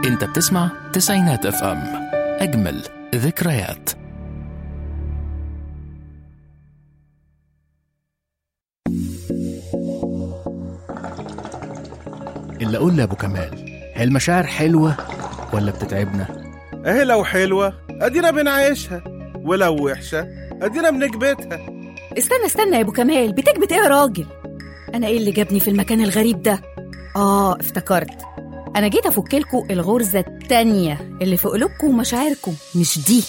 انت بتسمع تسعينات اف ام، اجمل ذكريات. اللي اقول لابو كمال، هي المشاعر حلوه ولا بتتعبنا؟ اهي لو حلوة ادينا بنعيشها، ولو وحشة ادينا بنكبتها. استنى يا ابو كمال، بتكبت ايه يا راجل؟ انا ايه اللي جابني في المكان الغريب ده؟ افتكرت. انا جيت افكلكوا الغرزة التانية اللي في قلوبكم ومشاعركم، مش دي.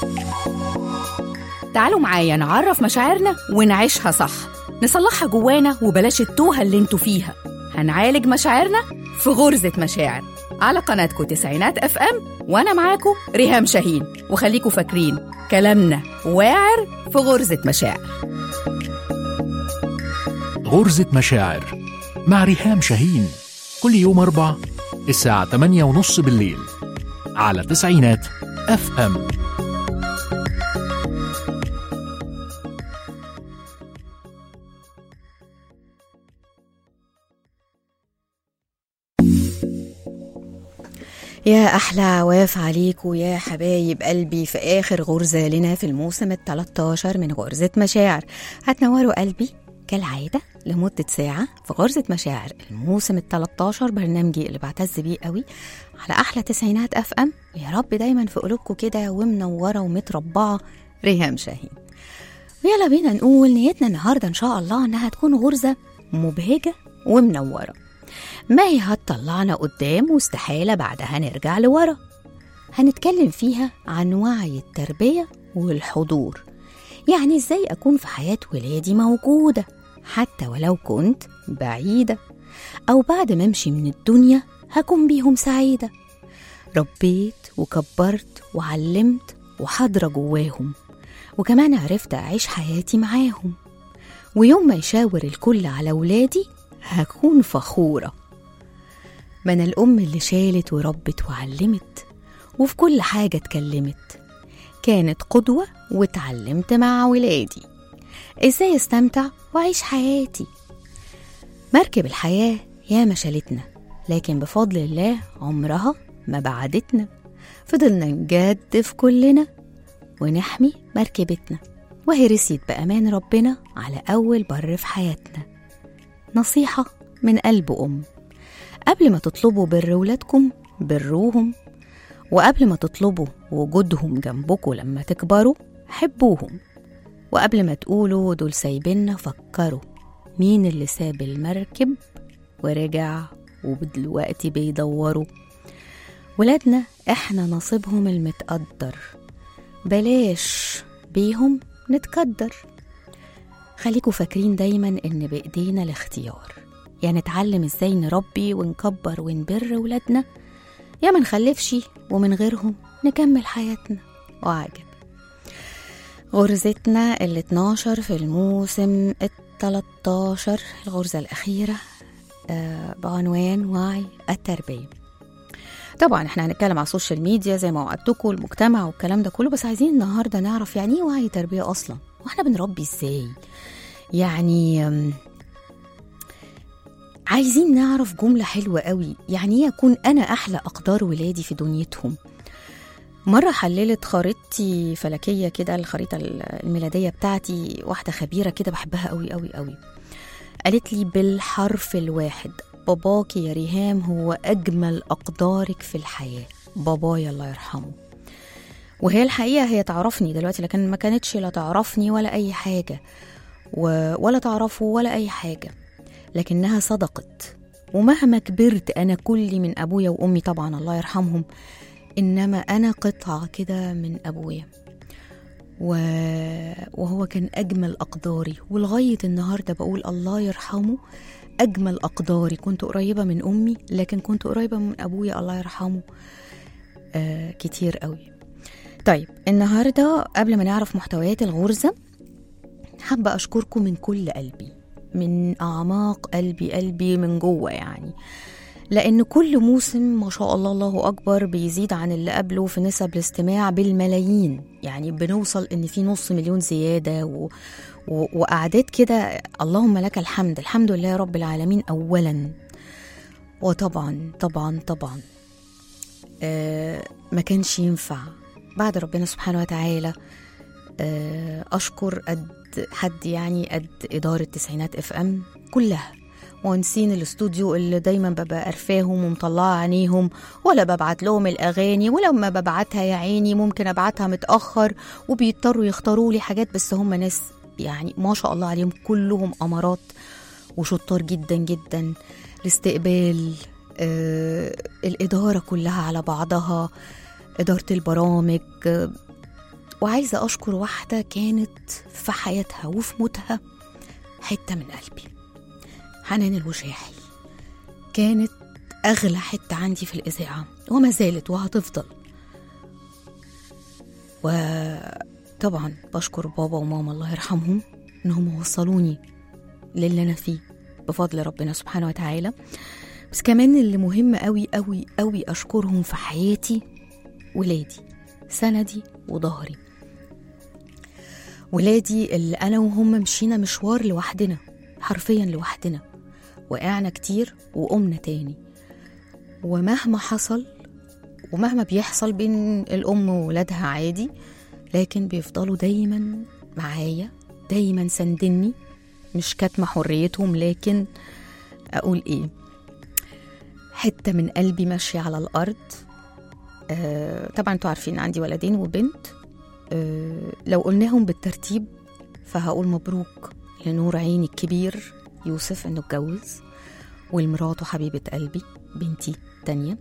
تعالوا معايا نعرف مشاعرنا ونعيشها صح، نصلحها جوانا وبلاش التوهة اللي انتوا فيها. هنعالج مشاعرنا في غرزة مشاعر على قناتكم تسعينات اف ام، وانا معاكم ريهام شاهين. وخليكوا فاكرين كلامنا واعر في غرزة مشاعر. غرزة مشاعر مع ريهام شاهين، كل يوم 4 الساعة 8:30 بالليل على تسعينات اف ام. يا أحلى عواف عليكم يا حبايب قلبي في آخر غرزة لنا في الموسم 13 من غرزة مشاعر. هتنوروا قلبي كالعادة لمدة ساعة في غرزة مشاعر الموسم 13، برنامجي اللي بعتز بيه قوي على أحلى تسعينات أف أم. يا رب دايما في قلوبكم كده ومنورة ومتربعة ريهام شاهين. ويلا بينا نقول نيتنا النهاردة إن شاء الله إنها تكون غرزة مبهجة ومنورة، ما هي هتطلعنا قدام واستحالة بعدها نرجع لورا. هنتكلم فيها عن وعي التربية والحضور، يعني ازاي أكون في حياة ولادي موجودة حتى ولو كنت بعيدة، أو بعد ما أمشي من الدنيا هكون بيهم سعيدة. ربيت وكبرت وعلمت وحاضرة جواهم، وكمان عرفت أعيش حياتي معاهم. ويوم ما يشاور الكل على ولادي هكون فخورة. ما أنا الأم اللي شالت وربت وعلمت، وفي كل حاجة اتكلمت، كانت قدوة واتعلمت مع ولادي إزاي استمتع وأعيش حياتي. مركب الحياة يا ما شالتنا، لكن بفضل الله عمرها ما بعدتنا. فضلنا نجدف كلنا ونحمي مركبتنا، وهي رسيت بأمان ربنا على أول بر في حياتنا. نصيحة من قلب أم: قبل ما تطلبوا بر ولادكم بروهم، وقبل ما تطلبوا وجودهم جنبكم لما تكبروا حبوهم، وقبل ما تقولوا دول سايبيننا فكروا مين اللي ساب المركب ورجع ودلوقتي بيدوروا. ولادنا احنا نصيبهم المتقدر، بلاش بيهم نتقدر. خليكوا فاكرين دايما ان بايدينا الاختيار، يعني نتعلم ازاي نربي ونكبر ونبر ولادنا، يا ما نخلفش ومن غيرهم نكمل حياتنا. وعجب غرزتنا ال12 في الموسم ال13، الغرزة الأخيرة بعنوان وعي التربية. طبعا احنا هنتكلم على السوشيال ميديا زي ما وعدتكم، المجتمع والكلام ده كله، بس عايزين النهاردة نعرف يعني ايه وعي تربية أصلا، واحنا بنربي ازاي. يعني عايزين نعرف جملة حلوة قوي، يعني ايه أكون أنا أحلى أقدار ولادي في دنيتهم. مرة حللت خريطتي فلكية كده، الخريطة الميلادية بتاعتي، واحدة خبيرة كده بحبها قوي قوي قوي، قالت لي بالحرف الواحد: باباكي يا ريهام هو أجمل أقدارك في الحياة. بابايا الله يرحمه. وهي الحقيقة هي تعرفني دلوقتي، لكن ما كانتش لا تعرفني ولا أي حاجة ولا تعرفه ولا أي حاجة، لكنها صدقت. ومهما كبرت أنا كلي من أبويا وأمي طبعا الله يرحمهم، إنما أنا قطعة كده من أبويا، وهو كان أجمل أقداري. ولغاية النهاردة بقول الله يرحمه أجمل أقداري. كنت قريبة من أمي، لكن كنت قريبة من أبويا الله يرحمه كتير قوي. طيب النهاردة قبل ما نعرف محتويات الغرزة، حابة أشكركم من كل قلبي، من أعماق قلبي من جوه، يعني لأن كل موسم ما شاء الله الله أكبر بيزيد عن اللي قبله في نسب الاستماع بالملايين. يعني بنوصل إن في 500,000 زيادة وأعداد كده. اللهم لك الحمد، الحمد لله رب العالمين أولا. وطبعا طبعا طبعا ما كانش ينفع بعد ربنا سبحانه وتعالى أشكر حد يعني قد إدارة تسعينات FM كلها، مهندسين الاستوديو اللي دايما ببقى قرفاهم ومطلعة عينيهم، ولا ببعت لهم الأغاني، ولما ببعتها يا عيني ممكن أبعتها متأخر وبيضطروا يختاروا لي حاجات، بس هم ناس يعني ما شاء الله عليهم كلهم أمارات وشطار جدا جدا. الاستقبال، الإدارة كلها على بعضها، إدارة البرامج. وعايزة أشكر واحدة كانت في حياتها وفي موتها حتة من قلبي، حنان الوشاحي. كانت أغلى حتة عندي في الإذاعة وما زالت وهتفضل. وطبعا بشكر بابا وماما الله يرحمهم إنهم وصلوني للي أنا فيه بفضل ربنا سبحانه وتعالى. بس كمان اللي مهم قوي قوي قوي أشكرهم في حياتي ولادي، سندي وظهري. ولادي اللي أنا وهم مشينا مشوار لوحدنا، حرفيا لوحدنا، وقعنا كتير وقمنا تاني. ومهما حصل ومهما بيحصل بين الأم وولادها عادي، لكن بيفضلوا دايما معايا، دايما سندني، مش كاتمة حريتهم، لكن أقول إيه، حتة من قلبي ماشية على الأرض. طبعا انتوا عارفين عندي ولدين وبنت. لو قلناهم بالترتيب فهقول مبروك لنور عيني الكبير يوسف انه اتجوز، والمراته حبيبة قلبي بنتي تانية.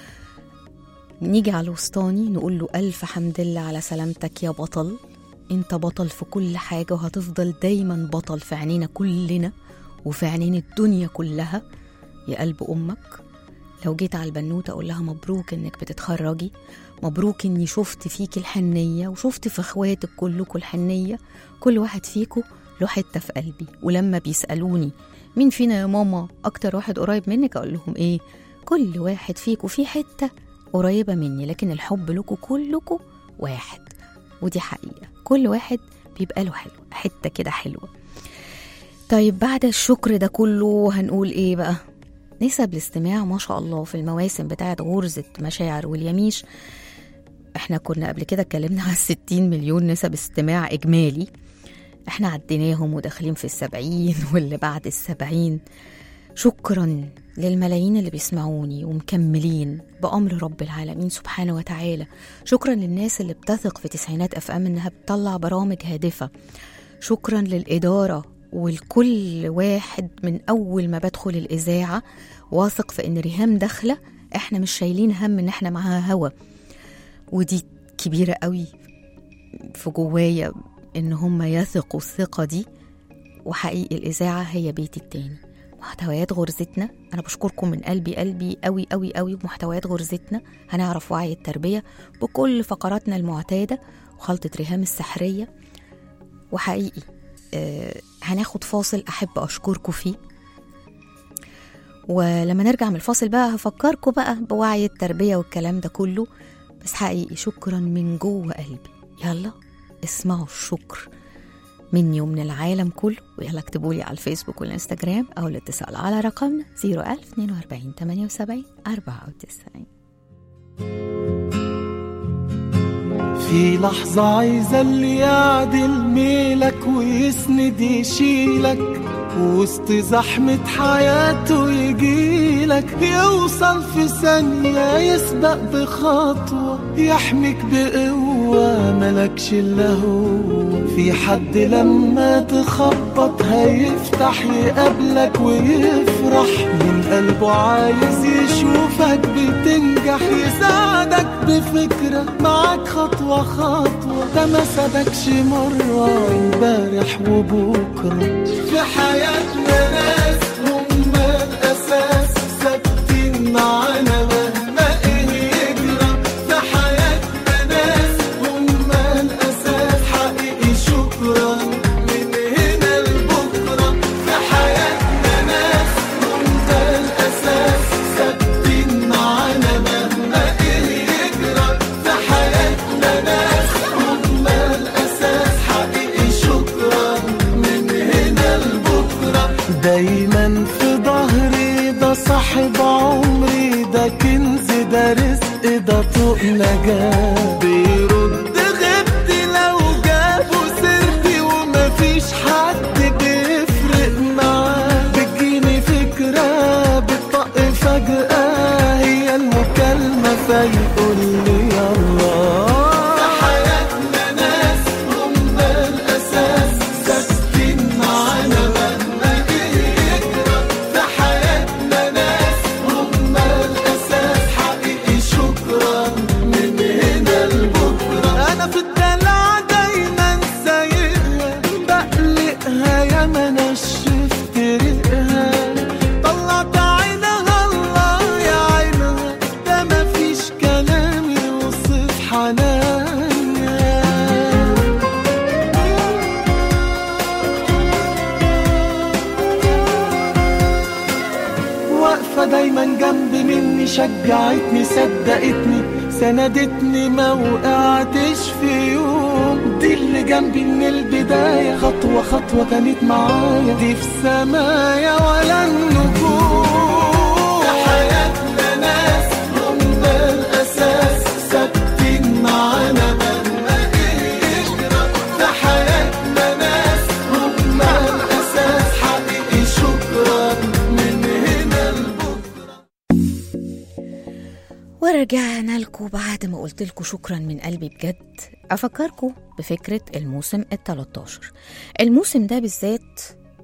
نيجي على الوسطاني نقول له ألف حمد لله على سلامتك يا بطل، انت بطل في كل حاجة وهتفضل دايما بطل في عينينا كلنا وفي عينين الدنيا كلها يا قلب أمك. لو جيت على البنوتة أقول لها مبروك إنك بتتخرجي، مبروك إني شفت فيك الحنية وشفت في أخواتك كلكم الحنية، كل واحد فيكم له حتة في قلبي. ولما بيسألوني مين فينا يا ماما أكتر واحد قريب منك، أقول لهم إيه، كل واحد فيكم في حتة قريبة مني، لكن الحب لكم كلكم واحد، ودي حقيقة. كل واحد بيبقى له حلو، حتة كده حلوة. طيب بعد الشكر ده كله هنقول إيه بقى؟ نسب الاستماع ما شاء الله في المواسم بتاعت غرزة مشاعر واليميش. احنا كنا قبل كده اتكلمنا على 60 مليون نسب استماع إجمالي، احنا عديناهم وداخلين في 70 واللي بعد 70. شكرا للملايين اللي بيسمعوني ومكملين بأمر رب العالمين سبحانه وتعالى. شكرا للناس اللي بتثق في تسعينات FM انها بتطلع برامج هادفة. شكرا للإدارة والكل واحد من أول ما بدخل الإذاعة واثق في إن ريهام داخلة، إحنا مش شايلين هم إن إحنا معاها هوا. ودي كبيرة قوي في جوايا إن هم يثقوا الثقة دي. وحقيقي الإذاعة هي بيتي التاني. محتويات غرزتنا أنا بشكركم من قلبي قلبي قوي قوي قوي. محتويات غرزتنا هنعرف وعي التربية بكل فقراتنا المعتادة وخلطة ريهام السحرية. وحقيقي هناخد فاصل أحب أشكركم فيه، ولما نرجع من الفاصل بقى هفكركم بقى بوعي التربية والكلام ده كله. بس حقيقي شكرا من جوه قلبي. يلا اسمعوا الشكر مني ومن العالم كله، ويلا اكتبولي على الفيسبوك والانستجرام أو الاتصال على رقمنا 01042 78 94. في لحظة عايزة اللي يعدل ميلك ويسند يشيلك وسط زحمة حياته، يجيلك يوصل في ثانية، يسبق بخطوة، يحميك بقوة ملكش إلا هو. في حد لما تخبط هيفتح يقابلك ويفرح من قلبه، عايز يشوفك بتنجح، يساعدك بفكرة معاك خطوة خطوة. ده ما سابكش مرة امبارح وبكرة. في حياتنا ناس هم الأساس، ثابتين معانا مهما إيه يجرى. في حياتنا ناس هم الأساس، حقيقي شكرا من هنا لبكرة. في حياتنا ناس هم الأساس، ثابتين معانا مهما إيه يجرى. في حياتنا ناس هم الأساس، حقيقي شكرا من هنا لبكرة. دايما في ظهري، ده صاحب عمري، ده كنز ده رزق ده طوق نجاة. بيرد غبت لو جابوا سيرتي ومفيش حد بيفرق معاه. بتجيني فكرة بتطق فجأة هي المكالمة فيقول لي يلا. دايما جنب مني شجعتني صدقتني سندتني ما وقعتش في يوم. دي اللي جنبي من البداية خطوة خطوة كانت معايا. دي في سمايا ولا النجوم. في حياتنا ناس هم الأساس ثابتين معانا مهما يجرى. في حياتنا ناس هم الأساس حقيقي شكرا من هنا لبكرة. ورجعنا لكم بعد ما قلت لكم شكرا من قلبي بجد. أفكركم بفكرة الموسم ال13. الموسم ده بالذات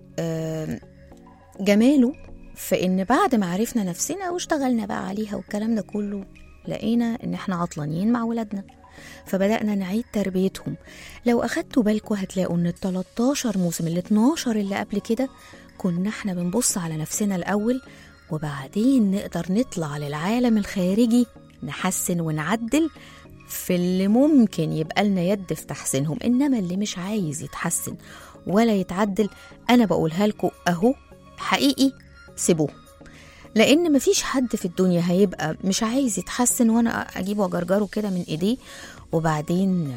جماله في إن بعد ما عرفنا نفسنا واشتغلنا بقى عليها والكلام ده كله لقينا إن احنا عطلانين مع ولادنا، فبدأنا نعيد تربيتهم. لو أخدتوا بالكم هتلاقوا إن ال13 موسم ال12 اللي قبل كده كنا احنا بنبص على نفسنا الأول وبعدين نقدر نطلع للعالم الخارجي نحسن ونعدل في اللي ممكن يبقى لنا يد في تحسينهم. إنما اللي مش عايز يتحسن ولا يتعدل أنا بقولها لكم أهو حقيقي سيبوه، لأن مفيش حد في الدنيا هيبقى مش عايز يتحسن وأنا أجيبه وأجرجره كده من إيديه وبعدين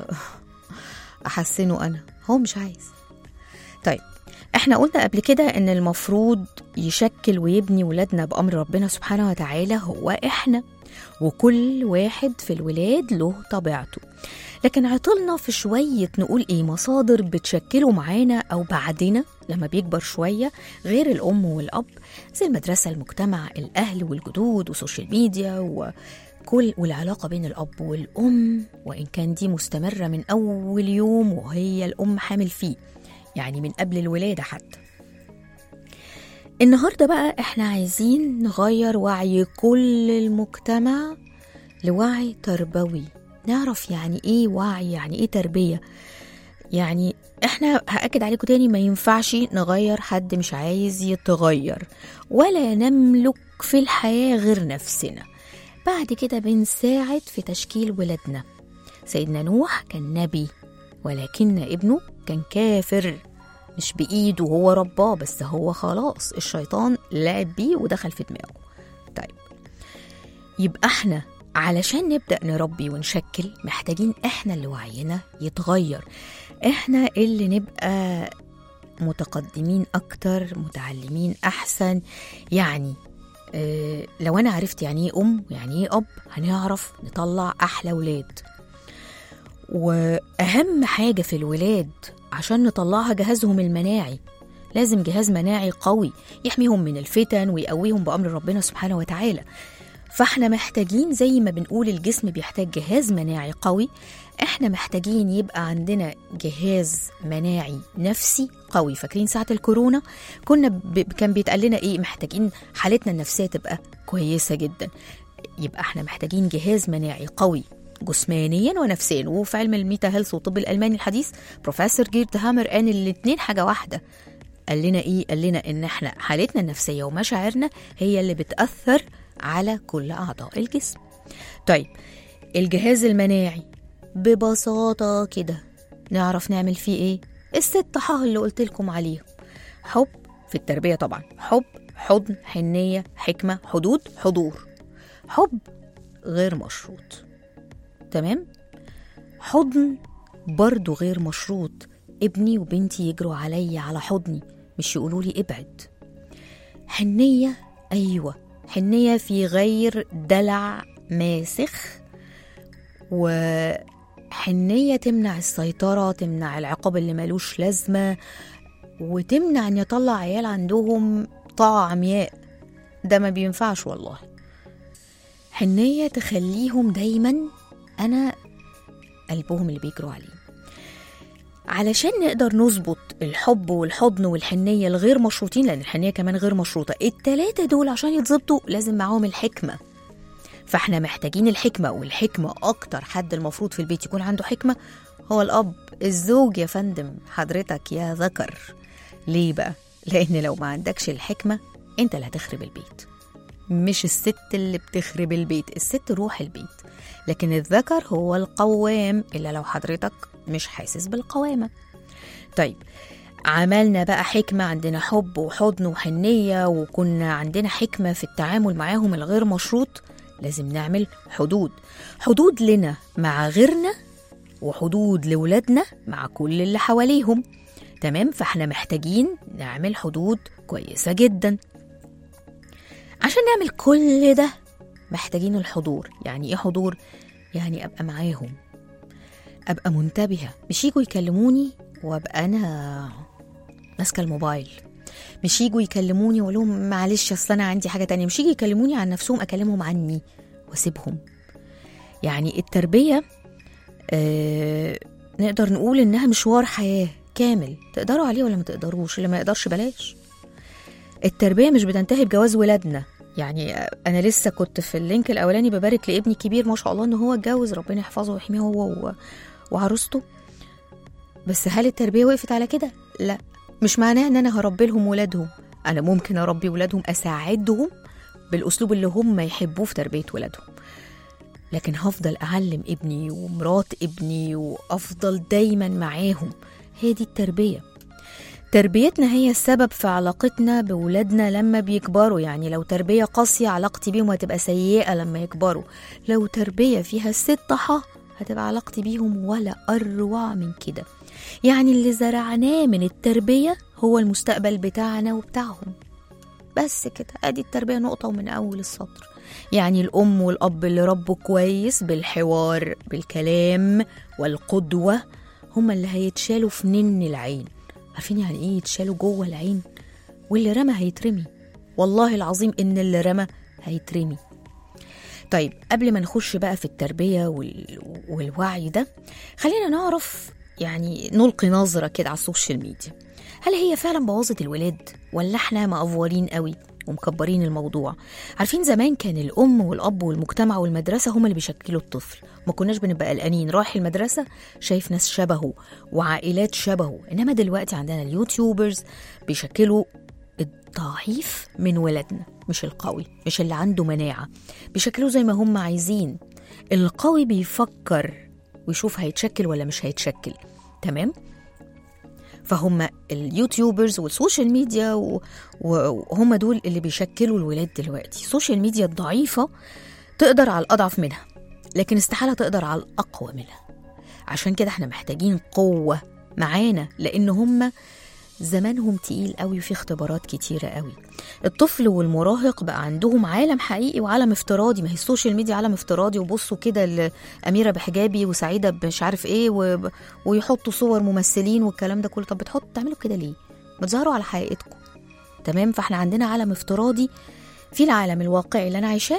أحسنه أنا. هو مش عايز. طيب احنا قلنا قبل كده ان المفروض يشكل ويبني ولادنا بأمر ربنا سبحانه وتعالى هو احنا، وكل واحد في الولاد له طبيعته. لكن عطلنا في شوية نقول ايه مصادر بتشكله معانا او بعدنا لما بيكبر شوية غير الام والاب، زي المدرسة، المجتمع، الاهل والجدود وسوشيال ميديا والعلاقة بين الاب والام، وان كان دي مستمرة من اول يوم وهي الام حامل فيه، يعني من قبل الولادة حتى. النهاردة بقى احنا عايزين نغير وعي كل المجتمع لوعي تربوي، نعرف يعني ايه وعي، يعني ايه تربية. يعني احنا هأكد عليكم تاني ما ينفعش نغير حد مش عايز يتغير، ولا نملك في الحياة غير نفسنا. بعد كده بنساعد في تشكيل ولادنا. سيدنا نوح كان نبي ولكن ابنه كان كافر، مش بإيده، هو رباه بس هو خلاص الشيطان لعب بيه ودخل في دماغه. طيب يبقى احنا علشان نبدأ نربي ونشكل محتاجين احنا اللي وعينا يتغير، احنا اللي نبقى متقدمين اكتر، متعلمين احسن. يعني لو انا عرفت يعني ايه ام يعني ايه اب هنعرف نطلع احلى ولاد. واهم حاجة في الولاد عشان نطلعها جهازهم المناعي. لازم جهاز مناعي قوي يحميهم من الفتن ويقويهم بأمر ربنا سبحانه وتعالى. فاحنا محتاجين زي ما بنقول الجسم بيحتاج جهاز مناعي قوي، احنا محتاجين يبقى عندنا جهاز مناعي نفسي قوي. فاكرين ساعة الكورونا كان بيتقال لنا ايه؟ محتاجين حالتنا النفسية تبقى كويسة جدا. يبقى احنا محتاجين جهاز مناعي قوي جسمانيا ونفسيا. وفي علم الميتا هيلث والطب الألماني الحديث بروفيسور جيرت هامر قال الاتنين حاجة واحدة. قال لنا ايه؟ قال لنا ان احنا حالتنا النفسية ومشاعرنا هي اللي بتأثر على كل أعضاء الجسم. طيب الجهاز المناعي ببساطة كده نعرف نعمل فيه ايه؟ الست حاه اللي قلت لكم عليه. حب في التربية طبعا، حب، حضن، حنية، حكمة، حدود، حضور. حب غير مشروط، تمام؟ حضن برضو غير مشروط، ابني وبنتي يجروا علي على حضني مش يقولوا لي ابعد. حنية، أيوة حنية في غير دلع ماسخ، وحنية تمنع السيطرة، تمنع العقاب اللي ملوش لازمة، وتمنع ان يطلع عيال عندهم طاعة عمياء. ده ما بينفعش والله. حنية تخليهم دايما أنا قلبهم اللي بيجروا عليه. علشان نقدر نظبط الحب والحضن والحنية الغير مشروطين، لأن الحنية كمان غير مشروطة، التلاتة دول عشان يتظبطوا لازم معاهم الحكمة. فاحنا محتاجين الحكمة، والحكمة أكتر حد المفروض في البيت يكون عنده حكمة هو الأب، الزوج يا فندم، حضرتك يا ذكر. ليه بقى؟ لأن لو ما عندكش الحكمة انت اللي هتخرب البيت، مش الست اللي بتخرب البيت. الست روح البيت، لكن الذكر هو القوام، إلا لو حضرتك مش حاسس بالقوامة. طيب عملنا بقى حكمة، عندنا حب وحضن وحنية، وكنا عندنا حكمة في التعامل معاهم الغير مشروط. لازم نعمل حدود، حدود لنا مع غيرنا، وحدود لولادنا مع كل اللي حواليهم. تمام؟ فاحنا محتاجين نعمل حدود كويسة جدا. عشان نعمل كل ده محتاجين الحضور. يعني ايه حضور؟ يعني ابقى معاهم، ابقى منتبهة، مش يجوا يكلموني وابقى انا ماسكة الموبايل، مش يجوا يكلموني واقول لهم معلش اصل انا عندي حاجة تانية، مش يجي يكلموني عن نفسهم اكلمهم عني واسيبهم. يعني التربية نقدر نقول انها مشوار حياة كامل، تقدروا عليه ولا ما تقدروش، اللي ما يقدرش بلاش. التربية مش بتنتهي بجواز ولادنا. يعني أنا لسه كنت في اللينك الأولاني ببارك لابني كبير ما شاء الله إنه هو اتجوز، ربنا يحفظه ويحميه هو وعروسته. بس هل التربية وقفت على كده؟ لا، مش معناه إن أنا هربي لهم ولادهم. أنا ممكن أربي ولادهم، أساعدهم بالأسلوب اللي هم يحبوه في تربية ولادهم، لكن هفضل أعلم ابني ومرات ابني وأفضل دايما معاهم. هي دي التربية. تربيتنا هي السبب في علاقتنا بولادنا لما بيكبروا. يعني لو تربية قاسية علاقتي بيهم هتبقى سيئة لما يكبروا، لو تربية فيها الستحة هتبقى علاقتي بيهم ولا أروع من كده. يعني اللي زرعناه من التربية هو المستقبل بتاعنا وبتاعهم. بس كده، ادي التربية نقطة ومن أول السطر. يعني الأم والأب اللي ربوا كويس بالحوار بالكلام والقدوة هما اللي هيتشالوا في نن العين. عارفين يعني ايه يتشالوا جوه العين؟ واللي رمى هيترمي، والله العظيم ان اللي رمى هيترمي. طيب قبل ما نخش بقى في التربية والوعي ده، خلينا نعرف، يعني نلقي نظرة كده على السوشيال ميديا. هل هي فعلا بوظت الولاد ولا احنا مأفورين قوي ومكبرين الموضوع؟ عارفين زمان كان الأم والأب والمجتمع والمدرسة هم اللي بيشكلوا الطفل، ما كناش بنبقى قلقانين، رايح المدرسة شايف ناس شبهه وعائلات شبهه. إنما دلوقتي عندنا اليوتيوبرز بيشكلوا الضعيف من ولادنا، مش القوي، مش اللي عنده مناعة، بيشكلوه زي ما هم عايزين. القوي بيفكر ويشوف هيتشكل ولا مش هيتشكل. تمام؟ فهم اليوتيوبرز والسوشيال ميديا وهم دول اللي بيشكلوا الولاد دلوقتي. السوشيال ميديا الضعيفة تقدر على الأضعف منها، لكن استحالة تقدر على الأقوى منها. عشان كده احنا محتاجين قوة معانا، لأن هم زمانهم تقيل قوي وفي اختبارات كتيرة قوي. الطفل والمراهق بقى عندهم عالم حقيقي وعالم افتراضي. ما هي السوشيال ميديا عالم افتراضي، وبصوا كده الأميرة بحجابي وسعيدة مش عارف ايه ويحطوا صور ممثلين والكلام ده كله. طب تعملوا كده ليه؟ ما تظهروا على حقيقتكم. تمام؟ فاحنا عندنا عالم افتراضي. في العالم الواقعي اللي انا عايشاه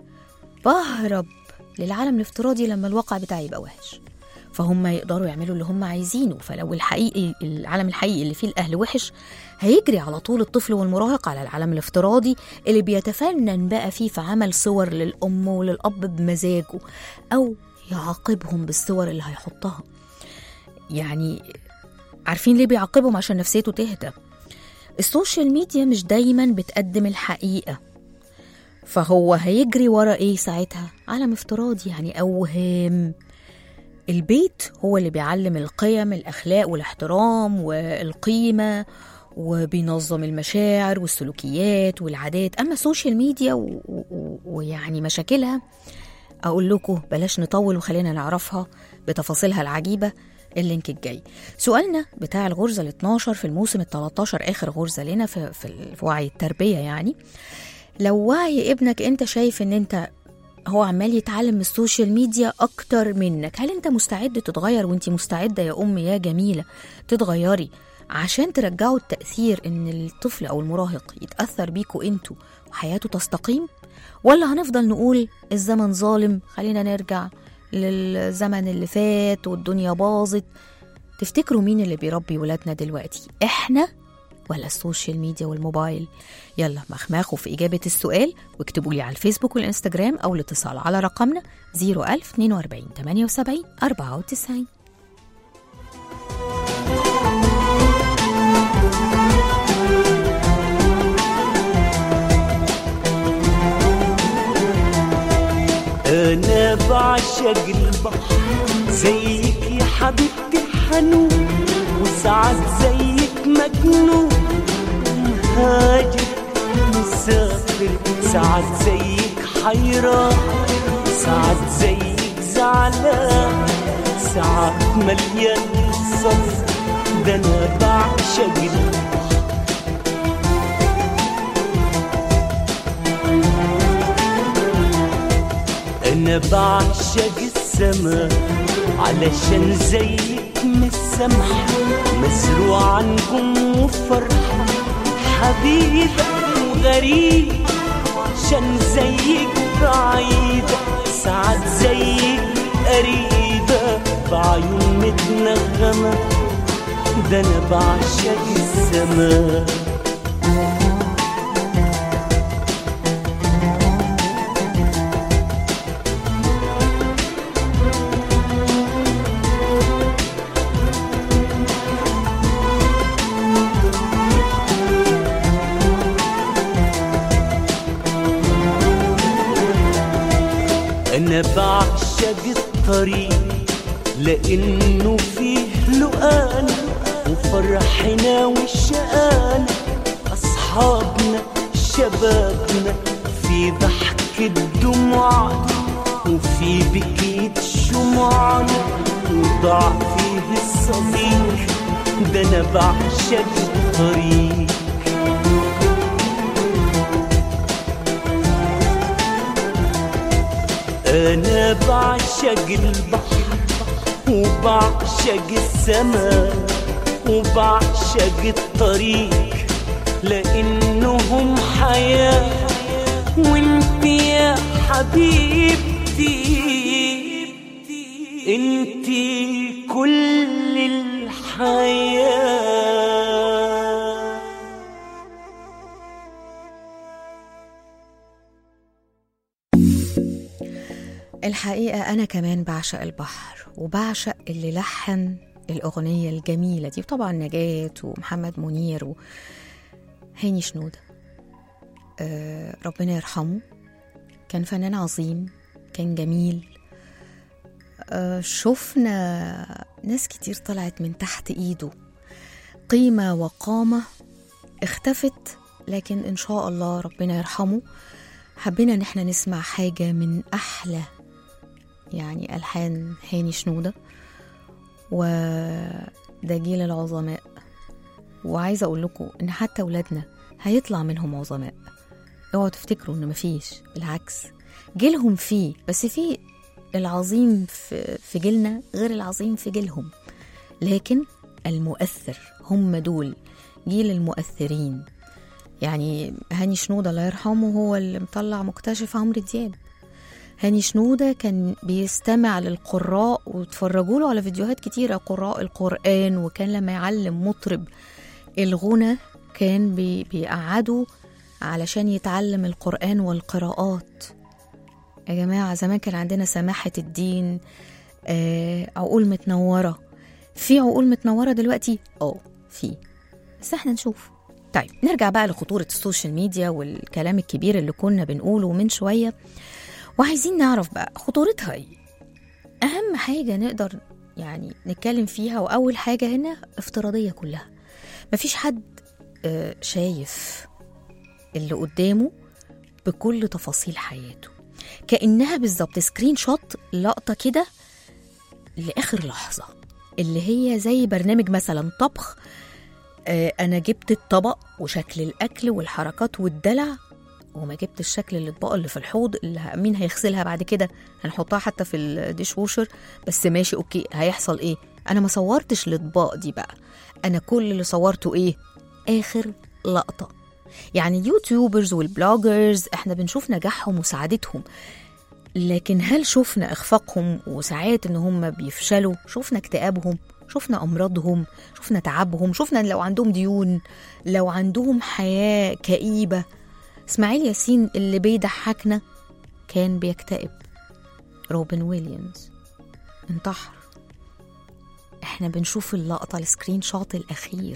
بهرب للعالم الافتراضي لما الواقع بتاعي يبقى وحش، فهم يقدروا يعملوا اللي هم عايزينه. فلو العالم الحقيقي اللي فيه الأهل وحش، هيجري على طول الطفل والمراهق على العالم الافتراضي اللي بيتفنن بقى فيه في عمل صور للأم وللأب بمزاجه، أو يعاقبهم بالصور اللي هيحطها. يعني عارفين ليه بيعاقبهم؟ عشان نفسيته تهدى. السوشيال ميديا مش دايما بتقدم الحقيقة، فهو هيجري ورا ايه ساعتها؟ عالم افتراضي، يعني أوهام. البيت هو اللي بيعلم القيم، الأخلاق والاحترام والقيمة، وبينظم المشاعر والسلوكيات والعادات. أما السوشيال ميديا ويعني مشاكلها، أقول لكم بلاش نطول وخلينا نعرفها بتفاصيلها العجيبة اللينك الجاي. سؤالنا بتاع الغرزة ال12 في الموسم ال13، آخر غرزة لنا في وعي التربية. يعني لو وعي ابنك انت شايف ان انت هو عمال يتعلم من السوشيال ميديا اكتر منك، هل انت مستعد تتغير؟ وانت مستعدة يا ام يا جميلة تتغيري عشان ترجعوا التأثير ان الطفل او المراهق يتأثر بيكوا انتوا وحياته تستقيم؟ ولا هنفضل نقول الزمن ظالم، خلينا نرجع للزمن اللي فات والدنيا باظت؟ تفتكروا مين اللي بيربي ولادنا دلوقتي، احنا ولا السوشيال ميديا والموبايل؟ يلا مخماخوا في إجابة السؤال واكتبوا لي على الفيسبوك والإنستجرام أو الاتصال على رقمنا 01042 78 94. أنا بعشق البحر زيك يا حبيبتي حنون، وساعات زيك مجنون مهاجر مسافر، ساعات زيك حيران، ساعات زيك زعلان، ساعات مليان صف. ده أنا بعشق البحر. أنا بعشق السما علشان زيك مسامحة، مزروعة نجوم وفرحة، حبيبة وغريبة عشان زيك بعيدة، ساعات زيك قريبة بعيون متنغمة. ده أنا بعشق السما. أنا بعشق الطريق لأنه فيه لقانا وفرحنا والشقانا، أصحابنا شبابنا، في ضحكة دموعنا وفي بكيت شموعنا، وضاع فيه الصديق. ده أنا بعشق الطريق. أنا بعشق البحر وبعشق السماء وبعشق الطريق، لأنهم حياة وانت يا حبيبتي انت كل الحياة. الحقيقة أنا كمان بعشق البحر وبعشق اللي لحن الأغنية الجميلة دي، وطبعا نجاة ومحمد منير وهاني شنودة. ربنا يرحمه، كان فنان عظيم، كان جميل. شفنا ناس كتير طلعت من تحت إيده، قيمة وقامة اختفت، لكن إن شاء الله ربنا يرحمه. حبينا إن احنا نسمع حاجة من أحلى يعني ألحان هاني شنودة، وده جيل العظماء. وعايزة أقول لكم إن حتى أولادنا هيطلع منهم عظماء، اوعوا تفتكروا إن مفيش، بالعكس جيلهم فيه، بس فيه العظيم في جيلنا غير العظيم في جيلهم، لكن المؤثر هم دول جيل المؤثرين. يعني هاني شنودة الله يرحمه هو اللي مطلع مكتشف عمرو دياب. هاني شنودة كان بيستمع للقراء وتفرجوا له على فيديوهات كتيرة قراء القرآن، وكان لما يعلم مطرب الغنى كان بيقعدوا علشان يتعلم القرآن والقراءات. يا جماعة زمان كان عندنا سماحة الدين، عقول متنورة. في عقول متنورة دلوقتي؟ في، بس احنا نشوف. طيب نرجع بقى لخطورة السوشيال ميديا والكلام الكبير اللي كنا بنقوله من شوية، وعايزين نعرف بقى خطورتها ايه. اهم حاجة نقدر يعني نتكلم فيها، واول حاجة هنا افتراضية كلها، مفيش حد شايف اللي قدامه بكل تفاصيل حياته، كأنها بالظبط سكرين شوت، لقطة كده لآخر لحظة، اللي هي زي برنامج مثلا طبخ. أنا جبت الطبق وشكل الأكل والحركات والدلع وما جبت الشكل الاطباق اللي في الحوض اللي مين هيغسلها بعد كده، هنحطها حتى في الديش ووشر، بس ماشي اوكي، هيحصل ايه؟ انا ما صورتش الاطباق دي بقى، انا كل اللي صورته ايه؟ اخر لقطة. يعني اليوتيوبرز والبلوجرز احنا بنشوف نجاحهم وسعادتهم، لكن هل شفنا اخفاقهم وساعات ان هم بيفشلوا؟ شفنا اكتئابهم، شفنا امراضهم، شفنا تعبهم، شفنا لو عندهم ديون، لو عندهم حياة كئيبة. اسماعيل ياسين اللي بيضحكنا كان بيكتئب، روبن ويليامز انتحر. احنا بنشوف اللقطة السكرين شوت الأخير،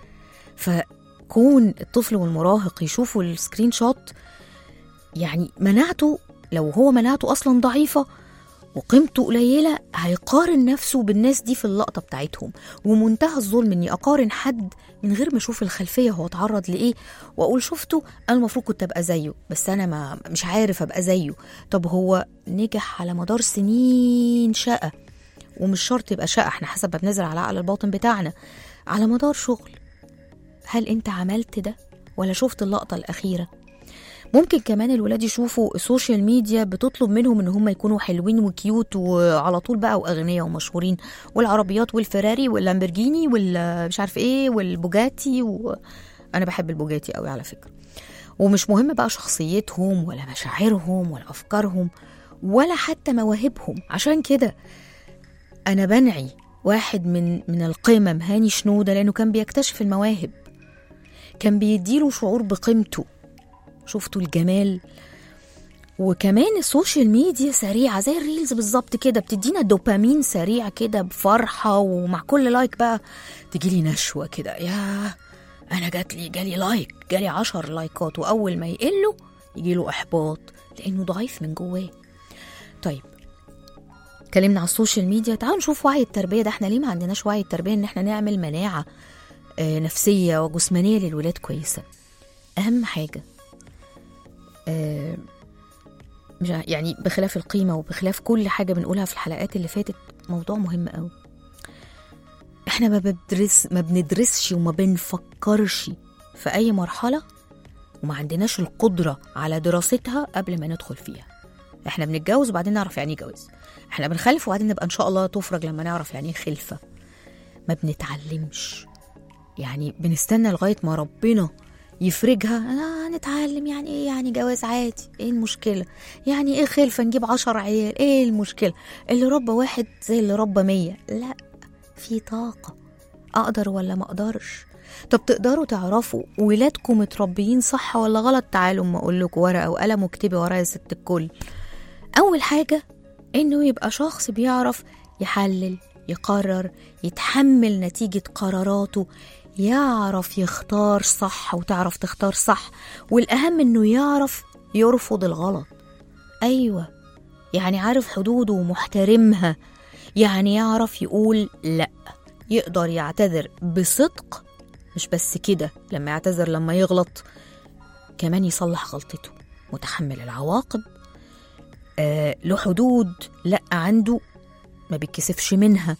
فكون الطفل والمراهق يشوفوا السكرين شوت يعني مناعته، لو هو مناعته أصلا ضعيفة وقيمته قليلة، هيقارن نفسه بالناس دي في اللقطة بتاعتهم. ومنتهى الظلم اني اقارن حد من غير ما اشوف الخلفية هو اتعرض لايه، واقول شفته انا المفروض كنت ابقى زيه، بس انا مش عارف ابقى زيه. طب هو نجح على مدار سنين شقة، ومش شرط يبقى شقة، احنا حسب ما بنزرع على العقل الباطن بتاعنا، على مدار شغل. هل انت عملت ده ولا شفت اللقطة الأخيرة؟ ممكن كمان الولاد يشوفوا السوشيال ميديا بتطلب منهم ان هم يكونوا حلوين وكيوت وعلى طول بقى واغنياء ومشهورين، والعربيات والفراري واللامبرجيني والمش عارف ايه والبوجاتي، انا بحب البوجاتي قوي على فكرة. ومش مهم بقى شخصيتهم ولا مشاعرهم ولا افكارهم ولا حتى مواهبهم. عشان كده انا بنعي واحد من القمم، هاني شنودة، لانه كان بيكتشف المواهب، كان بيديله شعور بقيمته. شفتوا الجمال؟ وكمان السوشيال ميديا سريعة زي الريلز بالظبط كده، بتدينا دوبامين سريع كده بفرحة، ومع كل لايك بقى تجيلي نشوة كده، يا أنا جالي لايك، جالي 10 لايكات، وأول ما يقلوا يجيله إحباط لأنه ضعيف من جواه. طيب اتكلمنا على السوشيال ميديا، تعالوا نشوف وعي التربية ده. احنا ليه ما عندناش وعي التربية ان احنا نعمل مناعة نفسية وجسمانية للولاد كويسة؟ أهم حاجة يعني بخلاف القيمة وبخلاف كل حاجة بنقولها في الحلقات اللي فاتت، موضوع مهم قوي. احنا ما بندرسش وما بنفكرش في أي مرحلة، وما عندناش القدرة على دراستها قبل ما ندخل فيها. احنا بنتجوز وبعدين نعرف يعني جواز، احنا بنخلف وبعدين نبقى ان شاء الله تفرج لما نعرف يعني خلفة. ما بنتعلمش، يعني بنستنى لغاية ما ربنا يفرجها نتعلم يعني ايه يعني جواز عادي، ايه المشكلة؟ يعني ايه خلفة نجيب 10 عيال، ايه المشكلة؟ اللي ربى واحد زي اللي ربى 100. لا، في طاقة، اقدر ولا ما اقدرش. طب تقدروا تعرفوا ولادكم متربيين صح ولا غلط؟ تعالوا ما اقول لكم ورقة وقلم واكتبي ورايا يا ست الكل. اول حاجة انه يبقى شخص بيعرف يحلل، يقرر، يتحمل نتيجة قراراته، يعرف يختار صح وتعرف تختار صح، والأهم إنه يعرف يرفض الغلط. أيوة، يعني عارف حدوده ومحترمها، يعني يعرف يقول لأ، يقدر يعتذر بصدق، مش بس كده، لما يعتذر لما يغلط كمان يصلح غلطته، متحمل العواقب، له حدود لأ عنده، ما بيتكسفش منها.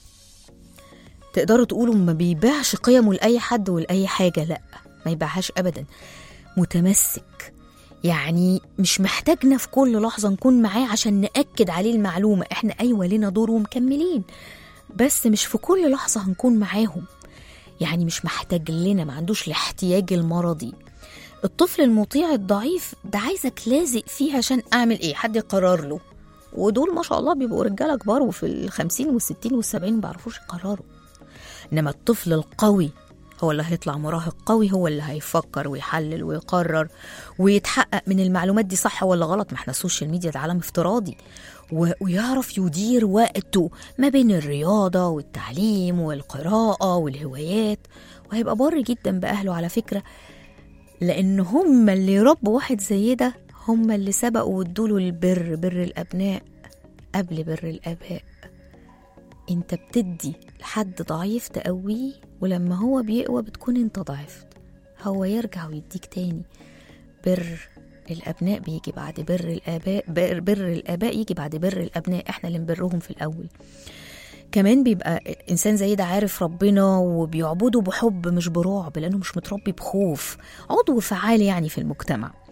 تقدروا تقولوا ما بيبيعش قيمه لأي حد ولأي حاجة، لأ ما يبيعهاش أبدا، متمسك. يعني مش محتاجنا في كل لحظة نكون معاه عشان نأكد عليه المعلومة، احنا أيوة لنا دور ومكملين، بس مش في كل لحظة هنكون معاهم. يعني مش محتاج لنا، ما عندوش الاحتياج المرضي. الطفل المطيع الضعيف ده عايزك لازق فيه عشان أعمل إيه؟ حد يقرر له، ودول ما شاء الله بيبقوا رجالة كبار وفي 50 و60 و70 ما بيعرفوش يقرروا. إنما الطفل القوي هو اللي هيطلع مراهق قوي، هو اللي هيفكر ويحلل ويقرر ويتحقق من المعلومات دي صح ولا غلط. ما احنا السوشيال ميديا ده عالم افتراضي، ويعرف يدير وقته ما بين الرياضة والتعليم والقراءة والهوايات، وهيبقى بار جدا بأهله على فكرة، لأن هم اللي يربوا واحد زي ده، هم اللي سبقوا وادوله البر، بر الأبناء قبل بر الآباء. انت بتدي لحد ضعيف تقويه، ولما هو بيقوى بتكون انت ضعفت، هو يرجع ويديك تاني. بر الأبناء بيجي بعد بر الآباء، بر الآباء يجي بعد بر الأبناء، احنا اللي نبرهم في الأول. كمان بيبقى إنسان زي ده عارف ربنا وبيعبده بحب مش برعب، لأنه مش متربي بخوف، عضو فعال يعني في المجتمع.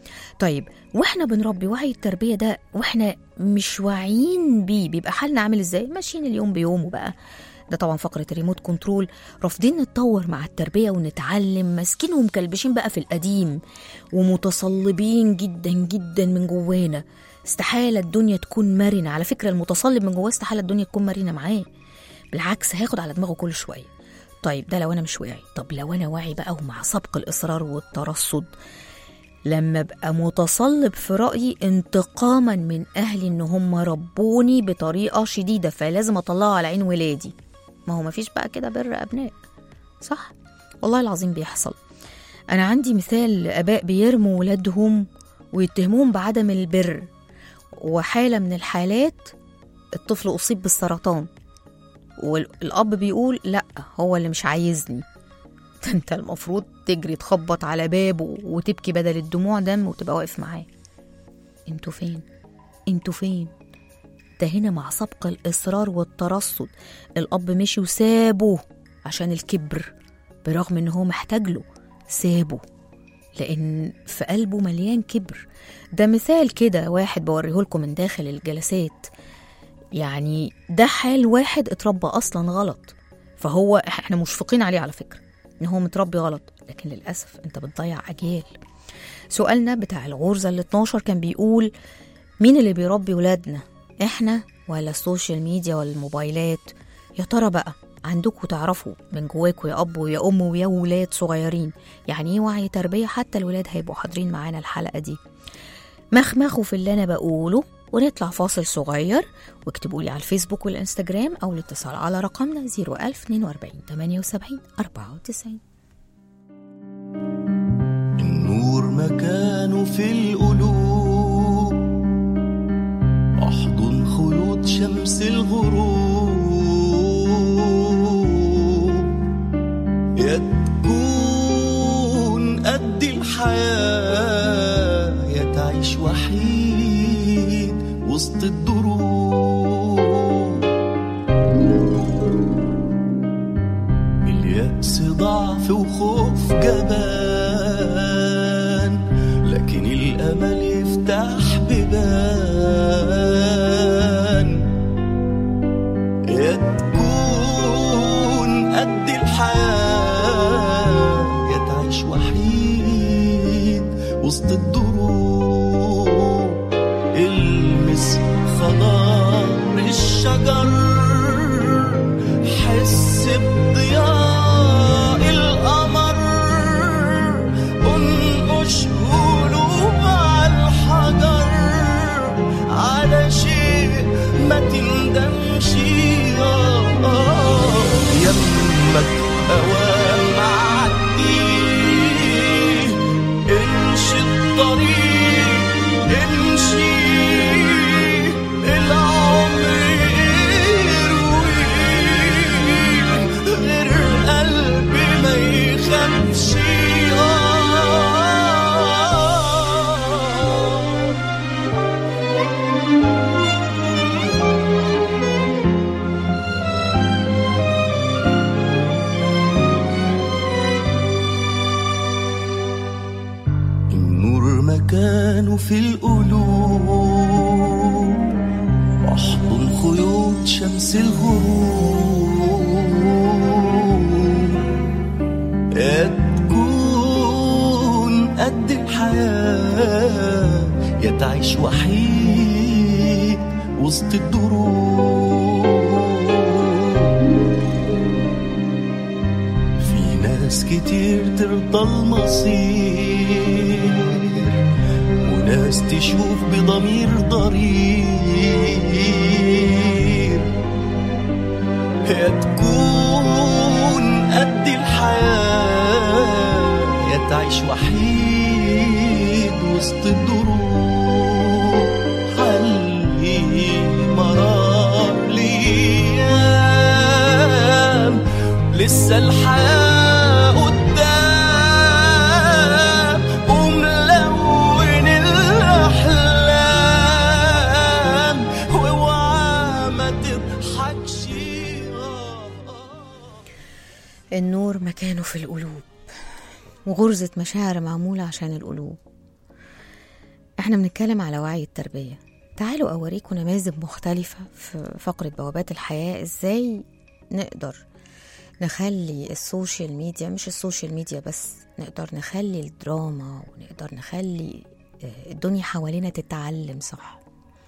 طيب واحنا بنربي، وعي التربية ده واحنا مش واعيين بيه بيبقى حالنا عامل ازاي؟ ماشيين اليوم بيومه بقى. ده طبعا فقرة الريموت كنترول، رافضين نتطور مع التربية ونتعلم، ماسكين ومكلبشين بقى في القديم، ومتصلبين جدا جدا من جوانا. استحالة الدنيا تكون مرنة. على فكرة المتصلب من جواه استحالة الدنيا تكون مرنة معاه، بالعكس هياخد على دماغه كل شوية. طيب ده لو أنا مش واعي. طب لو أنا واعي بقى ومع سبق الإصرار والترصد، لما ابقى متصلب في رأيي انتقاما من أهلي إن هم ربوني بطريقة شديدة فلازم أطلعه على عين ولادي، ما هو مفيش بقى كده بر أبناء، صح؟ والله العظيم بيحصل. أنا عندي مثال آباء بيرموا ولادهم ويتهمون بعدم البر، وحالة من الحالات الطفل أصيب بالسرطان والأب بيقول لأ هو اللي مش عايزني. انت المفروض تجري تخبط على بابه وتبكي بدل الدموع دم وتبقى واقف معاه. انتوا فين؟ انتوا فين؟ ده هنا مع سبق الإصرار والترصد. الأب مشي وسابه عشان الكبر، برغم ان هو محتاج له، سابه لأن في قلبه مليان كبر. ده مثال كده واحد بوريه لكم من داخل الجلسات، يعني ده حال واحد اتربى أصلا غلط، فهو احنا مشفقين عليه على فكرة ان هو متربي غلط، لكن للأسف انت بتضيع أجيال. سؤالنا بتاع الغرزة ال 12 كان بيقول مين اللي بيربي ولادنا، احنا ولا السوشيال ميديا ولا الموبايلات؟ يا ترى بقى عندكم تعرفوا من جواكوا يا أب ويا أم ويا ولاد صغيرين يعني ايه وعي تربية؟ حتى الولاد هيبقوا حاضرين معانا الحلقة دي. مخمخوا في اللي أنا بقوله ونطلع فاصل صغير، واكتبوا لي على الفيسبوك والإنستجرام أو الاتصال على رقمنا 01042 78 94. النور مكانه في القلوب، أحضن خيوط شمس الغروب، يا تكون قد الحياة يا تعيش وحيد وسط الدروب. اليأس ضعف وخوف جبان، لكن الأمل يفتح بيبان. يا تكون قد الحياة يا تعيش وحيد وسط الدروب. المس خضار الشجر، حس بضياء القمر، انقش قلوب على الحجر، على شيء ما تندمش. يمك أوام عدي، امشي الطريق امشي، العمر يروي غير قلبي ما يخافش. مكانه في القلوب، واحضن خيوط شمس الغروب. يا تكون قد الحياة يا تعيش وحيد وسط الدروب. في ناس كتير ترضى المصير، وناس تشوف بضمير ضرير. يا تكون قد الحياة يا تعيش وحيد وسط الدروب. حلي مرار ليام، لسه الحياة قدام، وملون الأحلام، واوعى ما تضحكش. النور مكانه في القلوب، وغرزة مشاعر معمولة عشان القلوب. احنا بنتكلم على وعي التربية. تعالوا أوريكم نماذج مختلفة في فقرة بوابات الحياة، ازاي نقدر نخلي السوشيال ميديا، مش السوشيال ميديا بس، نقدر نخلي الدراما ونقدر نخلي الدنيا حوالينا تتعلم صح.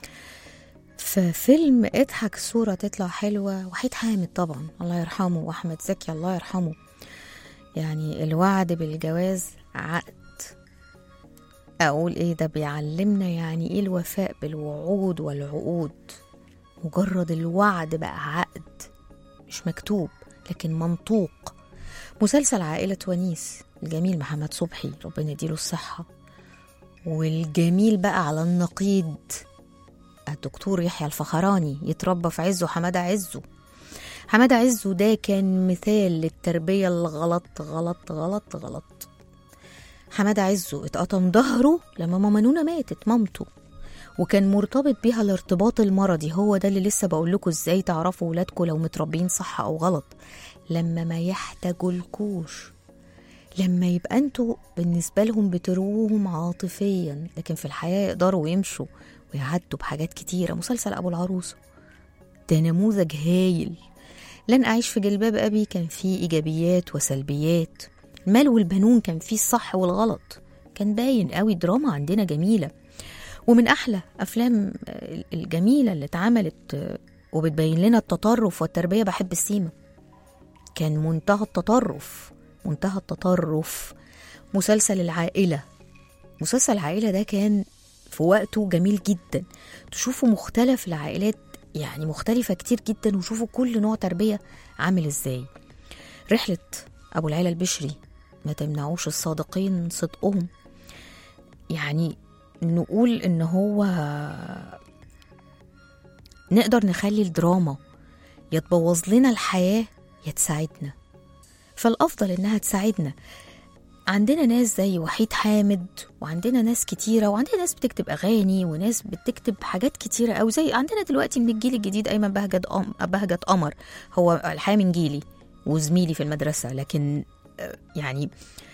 ففيلم اضحك الصورة تطلع حلوة، وحيد حامد طبعا الله يرحمه، وأحمد زكي الله يرحمه. يعني الوعد بالجواز عقد، أقول إيه ده بيعلمنا يعني إيه الوفاء بالوعود والعقود. مجرد الوعد بقى عقد مش مكتوب لكن منطوق. مسلسل عائلة ونيس الجميل محمد صبحي ربنا يديله الصحة، والجميل بقى على النقيض الدكتور يحيى الفخراني يتربى في عزه حمادة عزه. حمادة عزه ده كان مثال للتربية الغلط غلط غلط غلط. حمادة عزه اتقطم ظهره لما ماما نونا ماتت مامته، وكان مرتبط بيها الارتباط المرضي. هو ده اللي لسه بقول لكم ازاي تعرفوا ولادكم لو متربين صح او غلط، لما ما يحتاجولكوش، لما يبقى انتوا بالنسبة لهم بتروهم عاطفيا لكن في الحياة يقدروا يمشوا ويعدوا بحاجات كتيرة. مسلسل أبو العروسة ده نموذج هايل. لن أعيش في جلباب أبي كان فيه إيجابيات وسلبيات. المال والبنون كان فيه الصح والغلط، كان باين قوي. دراما عندنا جميلة، ومن أحلى أفلام الجميلة اللي اتعملت وبتبين لنا التطرف والتربية بحب السيما. كان منتهى التطرف، منتهى التطرف. مسلسل العائلة، مسلسل العائلة ده كان في وقته جميل جدا. تشوفوا مختلف العائلات يعني مختلفة كتير جدا، وشوفوا كل نوع تربية عامل ازاي. رحلة أبو العلا البشري ما تمنعوش الصادقين صدقهم. يعني نقول إن هو نقدر نخلي الدراما يتبوظ لنا الحياة يتساعدنا، فالأفضل إنها تساعدنا. عندنا ناس زي وحيد حامد، وعندنا ناس كتيرة، وعندنا ناس بتكتب أغاني، وناس بتكتب حاجات كتيرة، أو زي عندنا دلوقتي من الجيل الجديد أيمن بهجت قمر. هو الحقيقة من جيلي وزميلي في المدرسة، لكن يعني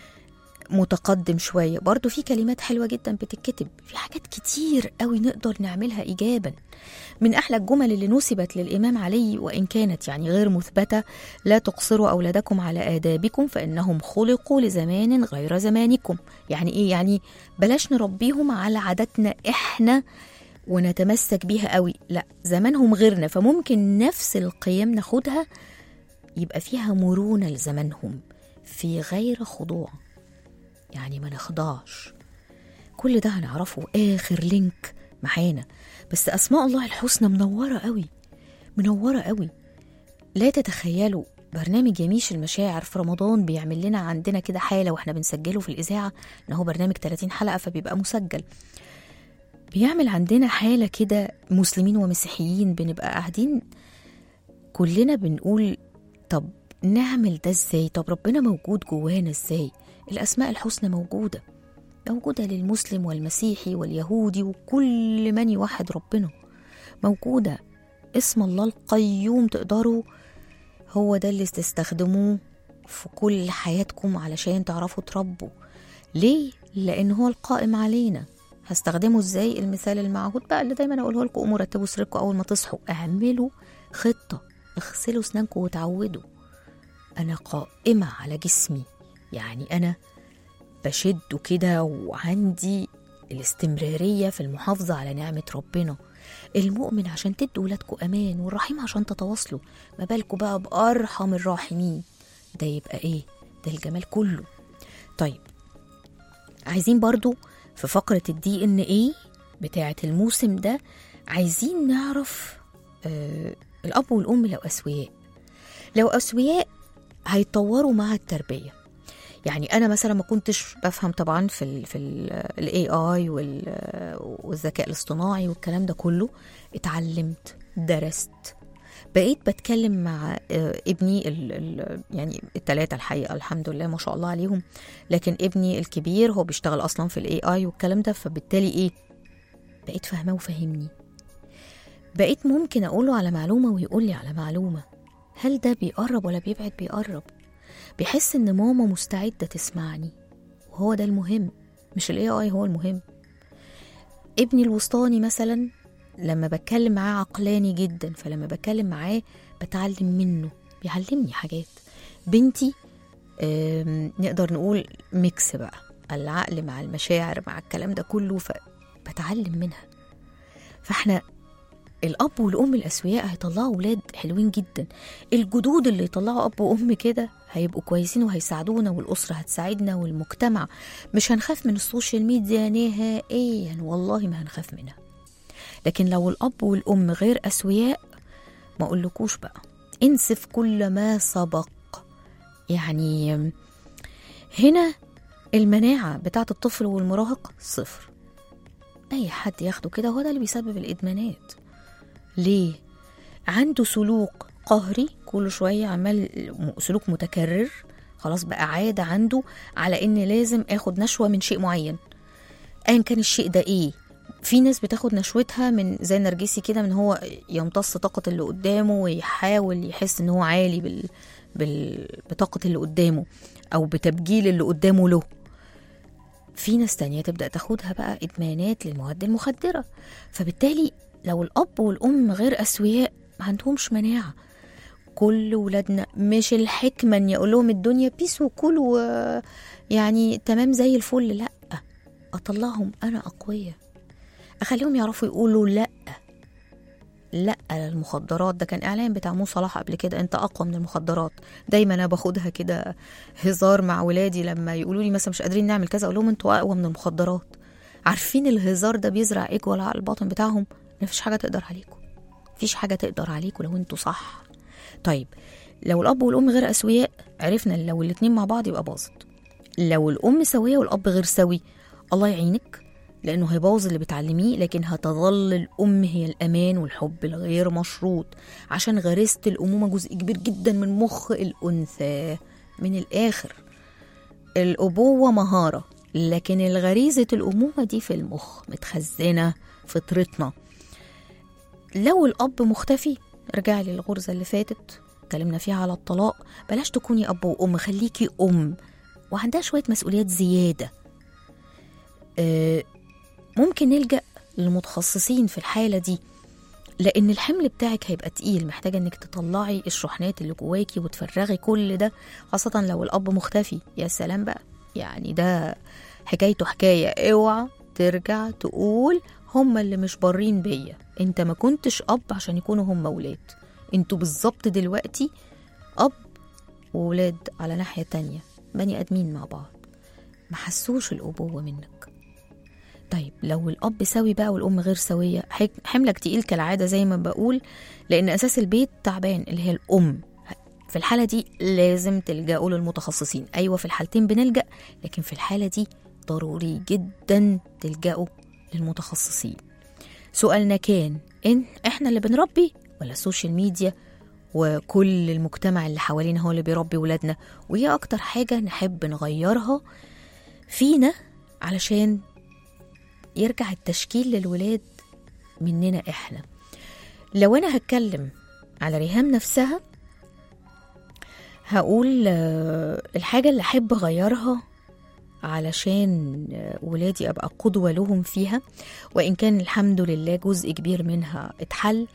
متقدم شوية برضو. في كلمات حلوة جدا بتتكتب، في حاجات كتير قوي نقدر نعملها إيجابا. من أحلى الجمل اللي نسبت للإمام علي وإن كانت يعني غير مثبتة: لا تقصروا أولادكم على آدابكم فإنهم خلقوا لزمان غير زمانكم. يعني إيه؟ يعني بلاش نربيهم على عاداتنا إحنا ونتمسك بيها قوي، لا، زمانهم غيرنا، فممكن نفس القيم ناخدها يبقى فيها مرونة لزمانهم في غير خضوع، يعني ما نخضعش. كل ده هنعرفه آخر لينك معانا. بس أسماء الله الحسنى منورة قوي، منورة قوي. لا تتخيلوا برنامج يميش المشاعر في رمضان بيعمل لنا عندنا كده حالة واحنا بنسجله في الإذاعة، إن هو برنامج 30 حلقة فبيبقى مسجل. بيعمل عندنا حالة كده مسلمين ومسيحيين بنبقى قاعدين كلنا بنقول طب نعمل ده ازاي؟ طب ربنا موجود جوانا ازاي؟ الأسماء الحسنى موجودة للمسلم والمسيحي واليهودي وكل من يوحد ربنا، موجودة. اسم الله القيوم تقدروا هو ده اللي تستخدموه في كل حياتكم علشان تعرفوا تربوا. ليه؟ لأن هو القائم علينا. هستخدمه ازاي؟ المثال المعهود بقى اللي دايما أقوله لكم: قوموا رتبوا سريركم أول ما تصحوا، اعملوا خطة، اغسلوا اسنانكم وتعودوا. أنا قائمة على جسمي، يعني أنا بشده كده وعندي الاستمرارية في المحافظة على نعمة ربنا. المؤمن عشان تدوا ولادكم أمان، والرحيم عشان تتواصلوا، ما بالكم بقى بأرحم الراحمين. ده يبقى إيه؟ ده الجمال كله. طيب عايزين برضو في فقرة DNA بتاعة الموسم ده، عايزين نعرف الأب والأم لو أسوياء هيتطوروا مع التربية. يعني أنا مثلا ما كنتش بفهم طبعا في ال AI والذكاء الاصطناعي والكلام ده كله. اتعلمت، درست، بقيت بتكلم مع ابني يعني الثلاثة الحقيقة الحمد لله ما شاء الله عليهم، لكن ابني الكبير هو بيشتغل أصلا في ال AI والكلام ده، فبالتالي إيه؟ بقيت فاهمة وفهمني، بقيت ممكن أقوله على معلومة ويقول لي على معلومة. هل ده بيقرب ولا بيبعد؟ بيقرب، بيحس إن ماما مستعدة تسمعني، وهو ده المهم، مش ال AI هو المهم. ابني الوسطاني مثلا لما بتكلم معاه عقلاني جدا، فلما بتكلم معاه بتعلم منه، بيعلمني حاجات. بنتي نقدر نقول ميكس بقى، العقل مع المشاعر مع الكلام ده كله، فبتعلم منها. فاحنا الأب والأم الأسوياء هيطلعوا ولاد حلوين جدا. الجدود اللي يطلعوا أب وأم كده هيبقوا كويسين وهيساعدونا، والأسرة هتساعدنا والمجتمع. مش هنخاف من السوشيال ميديا نهائيا، والله ما هنخاف منها. لكن لو الأب والأم غير أسوياء ما أقولكوش بقى، انسف كل ما سبق. يعني هنا المناعة بتاعت الطفل والمراهق صفر. أي حد ياخده كده هو ده اللي بيسبب الإدمانات. ليه؟ عنده سلوك قهري كل شوية، عمال سلوك متكرر، خلاص بقى عادة عنده على إن لازم أخد نشوة من شيء معين أيا كان الشيء ده إيه. في ناس بتاخد نشوتها من زي نرجسي كده، من هو يمتص طاقة اللي قدامه ويحاول يحس إن هو عالي بطاقة اللي قدامه أو بتبجيل اللي قدامه له. في ناس تانية تبدأ تاخدها بقى إدمانات للمواد المخدرة. فبالتالي لو الأب والأم غير أسوياء ما عندهمش مناعة. كل ولادنا مش الحكمة ان يقول لهم الدنيا بيس وكل يعني تمام زي الفل، لا، أطلعهم أنا أقوية، أخليهم يعرفوا يقولوا لا للمخدرات. ده كان إعلان بتاع مو صلاح قبل كده، أنت أقوى من المخدرات. دايما أنا باخدها كده هزار مع ولادي، لما يقولوا لي مثلا مش قادرين نعمل كذا أقول لهم أنتوا أقوى من المخدرات. عارفين الهزار ده بيزرع إجوال على الباطن بتاعهم. مفيش حاجة تقدر عليكم، مفيش حاجة تقدر عليكم لو أنتوا صح. طيب لو الأب والأم غير أسوياء، عرفنا لو الاتنين مع بعض يبقى باظت. لو الأم سوية والأب غير سوي، الله يعينك، لأنه هيبوظ اللي بتعلميه. لكن هتظل الأم هي الأمان والحب الغير مشروط، عشان غريزة الأمومة جزء كبير جدا من مخ الأنثى. من الآخر الأبوة مهارة، لكن الغريزة الأمومة دي في المخ متخزنة فطرتنا. لو الأب مختفي، رجع لي الغرزة اللي فاتت اتكلمنا فيها على الطلاق، بلاش تكوني أب وأم، خليكي أم وعندها شوية مسؤوليات زيادة. ممكن نلجأ للمتخصصين في الحالة دي، لأن الحمل بتاعك هيبقى تقيل، محتاجة انك تطلعي الشحنات اللي جواكي وتفرغي كل ده، خاصة لو الأب مختفي. يا سلام بقى، يعني ده حكايته حكاية. اوعى ترجع تقول هم اللي مش بارين بيا، انت ما كنتش أب عشان يكونوا هم ولاد. انتوا بالظبط دلوقتي أب وولاد على ناحية تانية، بني أدمين مع بعض، ما حسوش الأبوة منك. طيب لو الأب سوي بقى والأم غير سوية، حملك تقيل كالعادة زي ما بقول، لأن أساس البيت تعبان اللي هي الأم. في الحالة دي لازم تلجأوا للمتخصصين. أيوة في الحالتين بنلجأ، لكن في الحالة دي ضروري جدا تلجأوا للمتخصصين. سؤالنا كان إن إحنا اللي بنربي ولا السوشيال ميديا وكل المجتمع اللي حوالينا هو اللي بيربي ولادنا؟ وهي أكتر حاجة نحب نغيرها فينا علشان يرجع التشكيل للولاد مننا إحنا. لو أنا هتكلم على ريهام نفسها، هقول الحاجة اللي أحب أغيرها علشان ولادي أبقى قدوة لهم فيها، وإن كان الحمد لله جزء كبير منها اتحل.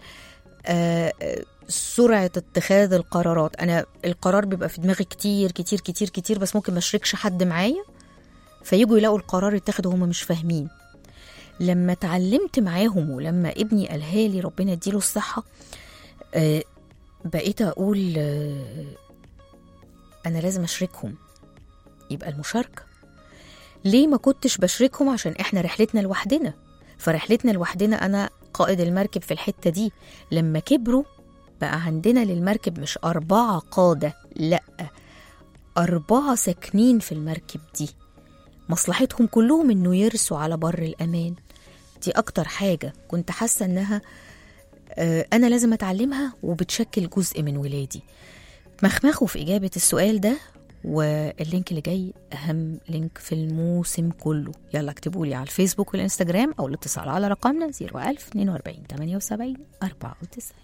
سرعة اتخاذ القرارات. أنا القرار بيبقى في دماغي كتير كتير كتير كتير، بس ممكن ما اشركش حد معايا، فيجوا يلاقوا القرار اتخذ وهم مش فاهمين. لما اتعلمت معاهم ولما ابني قالها لي ربنا يديله الصحة، بقيت أقول أنا لازم أشركهم. يبقى المشاركة. ليه ما كنتش بشركهم؟ عشان إحنا رحلتنا لوحدنا، فرحلتنا لوحدنا أنا قائد المركب في الحتة دي. لما كبروا بقى عندنا للمركب مش 4 قادة، لأ 4 ساكنين في المركب دي، مصلحتهم كلهم إنه يرسوا على بر الأمان. دي أكتر حاجة كنت حاسة إنها أنا لازم أتعلمها وبتشكل جزء من ولادي. مخمخوا في إجابة السؤال ده، واللينك اللي جاي أهم لينك في الموسم كله. يلا اكتبوا لي على الفيسبوك والإنستجرام أو الاتصال على رقمنا 01000 42 78 94.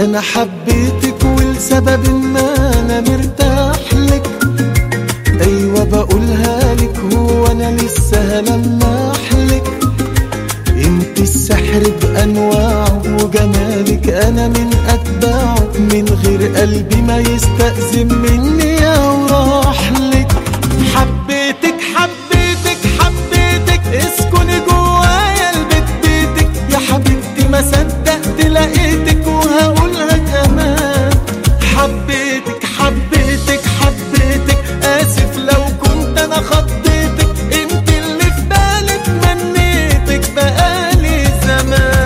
انا حبيتك ولسبب ما انا مرتاح لك. ايوه بقولها لك، هو انا لسه هلمح لك. انت السحر بانواعه وجمالك انا من اتباعه، من غير قلبي ما يستأذن مني او راح لك. حبيتك حبيتك حبيتك، اسكني جوايا البيت بيتك يا حبيبتي، ما صدقت لقيتك وهقولها كمان. حبيتك حبيتك حبيتك، اسف لو كنت انا خضيتك، انت اللي في بالي تمنيتك بقالي زمان.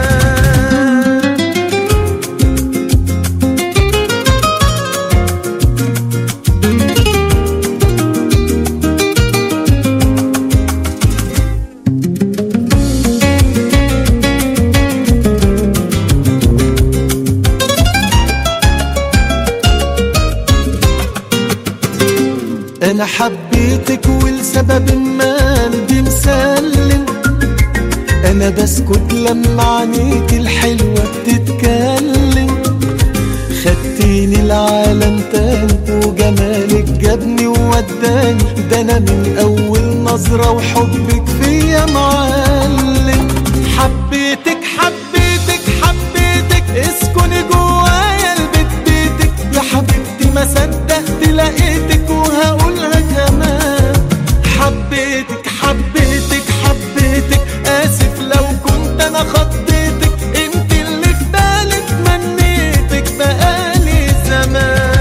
انا حبيتك ولسبب ما قلبي مسلم. انا بسكت لما عينيك الحلوة بتتكلم. خدتيني العالم تاني وجمالك جابني ووداني، ده انا من اول نظرة وحبك فيا معلم. حبيتك حبيتك حبيتك، اسكني جوايا البيت بيتك يا حبيبتي، ما صدقت لقيتك وهقولها كمان. حبيتك حبيتك حبيتك، اسف لو كنت انا خضيتك، انت اللي في بالي تمنيتك بقالي زمان.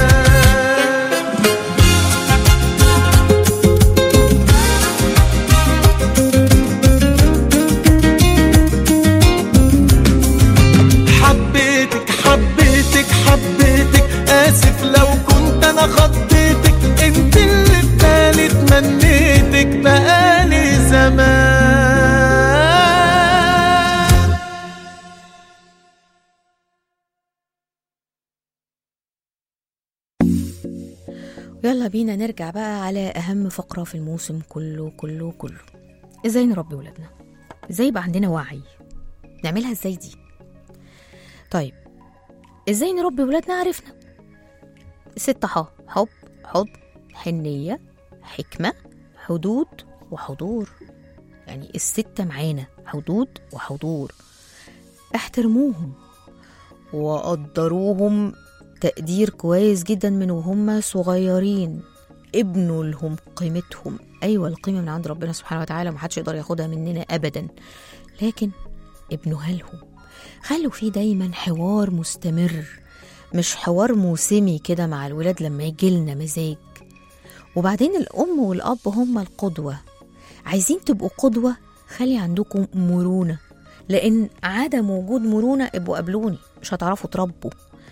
حبيتك حبيتك حبيتك، اسف لو كنت انا خضيتك، انت اللي في بالي تمنيتك بقالي زمان. يلا بينا نرجع بقى على أهم فقرة في الموسم كله كله كله. إزاي نربي ولادنا؟ إزاي يبقى عندنا وعي؟ نعملها إزاي دي؟ طيب إزاي نربي ولادنا؟ عرفنا 6 حب، حضن، حنية، حكمة، حدود وحضور. يعني 6 معانا، حدود وحضور. احترموهم وقدروهم تقدير كويس جدا من وهم صغيرين. ابنوا لهم قيمتهم. أيوة القيمة من عند ربنا سبحانه وتعالى، محدش يقدر ياخدها مننا أبدا، لكن ابنوها لهم. خلوا فيه دايما حوار مستمر، مش حوار موسمي كده مع الولاد لما يجيلنا مزاج. وبعدين الأم والأب هم القدوة. عايزين تبقوا قدوة، خلي عندكم مرونة، لأن عدم وجود مرونة ابقوا قابلوني مش هتعرفوا تربوا.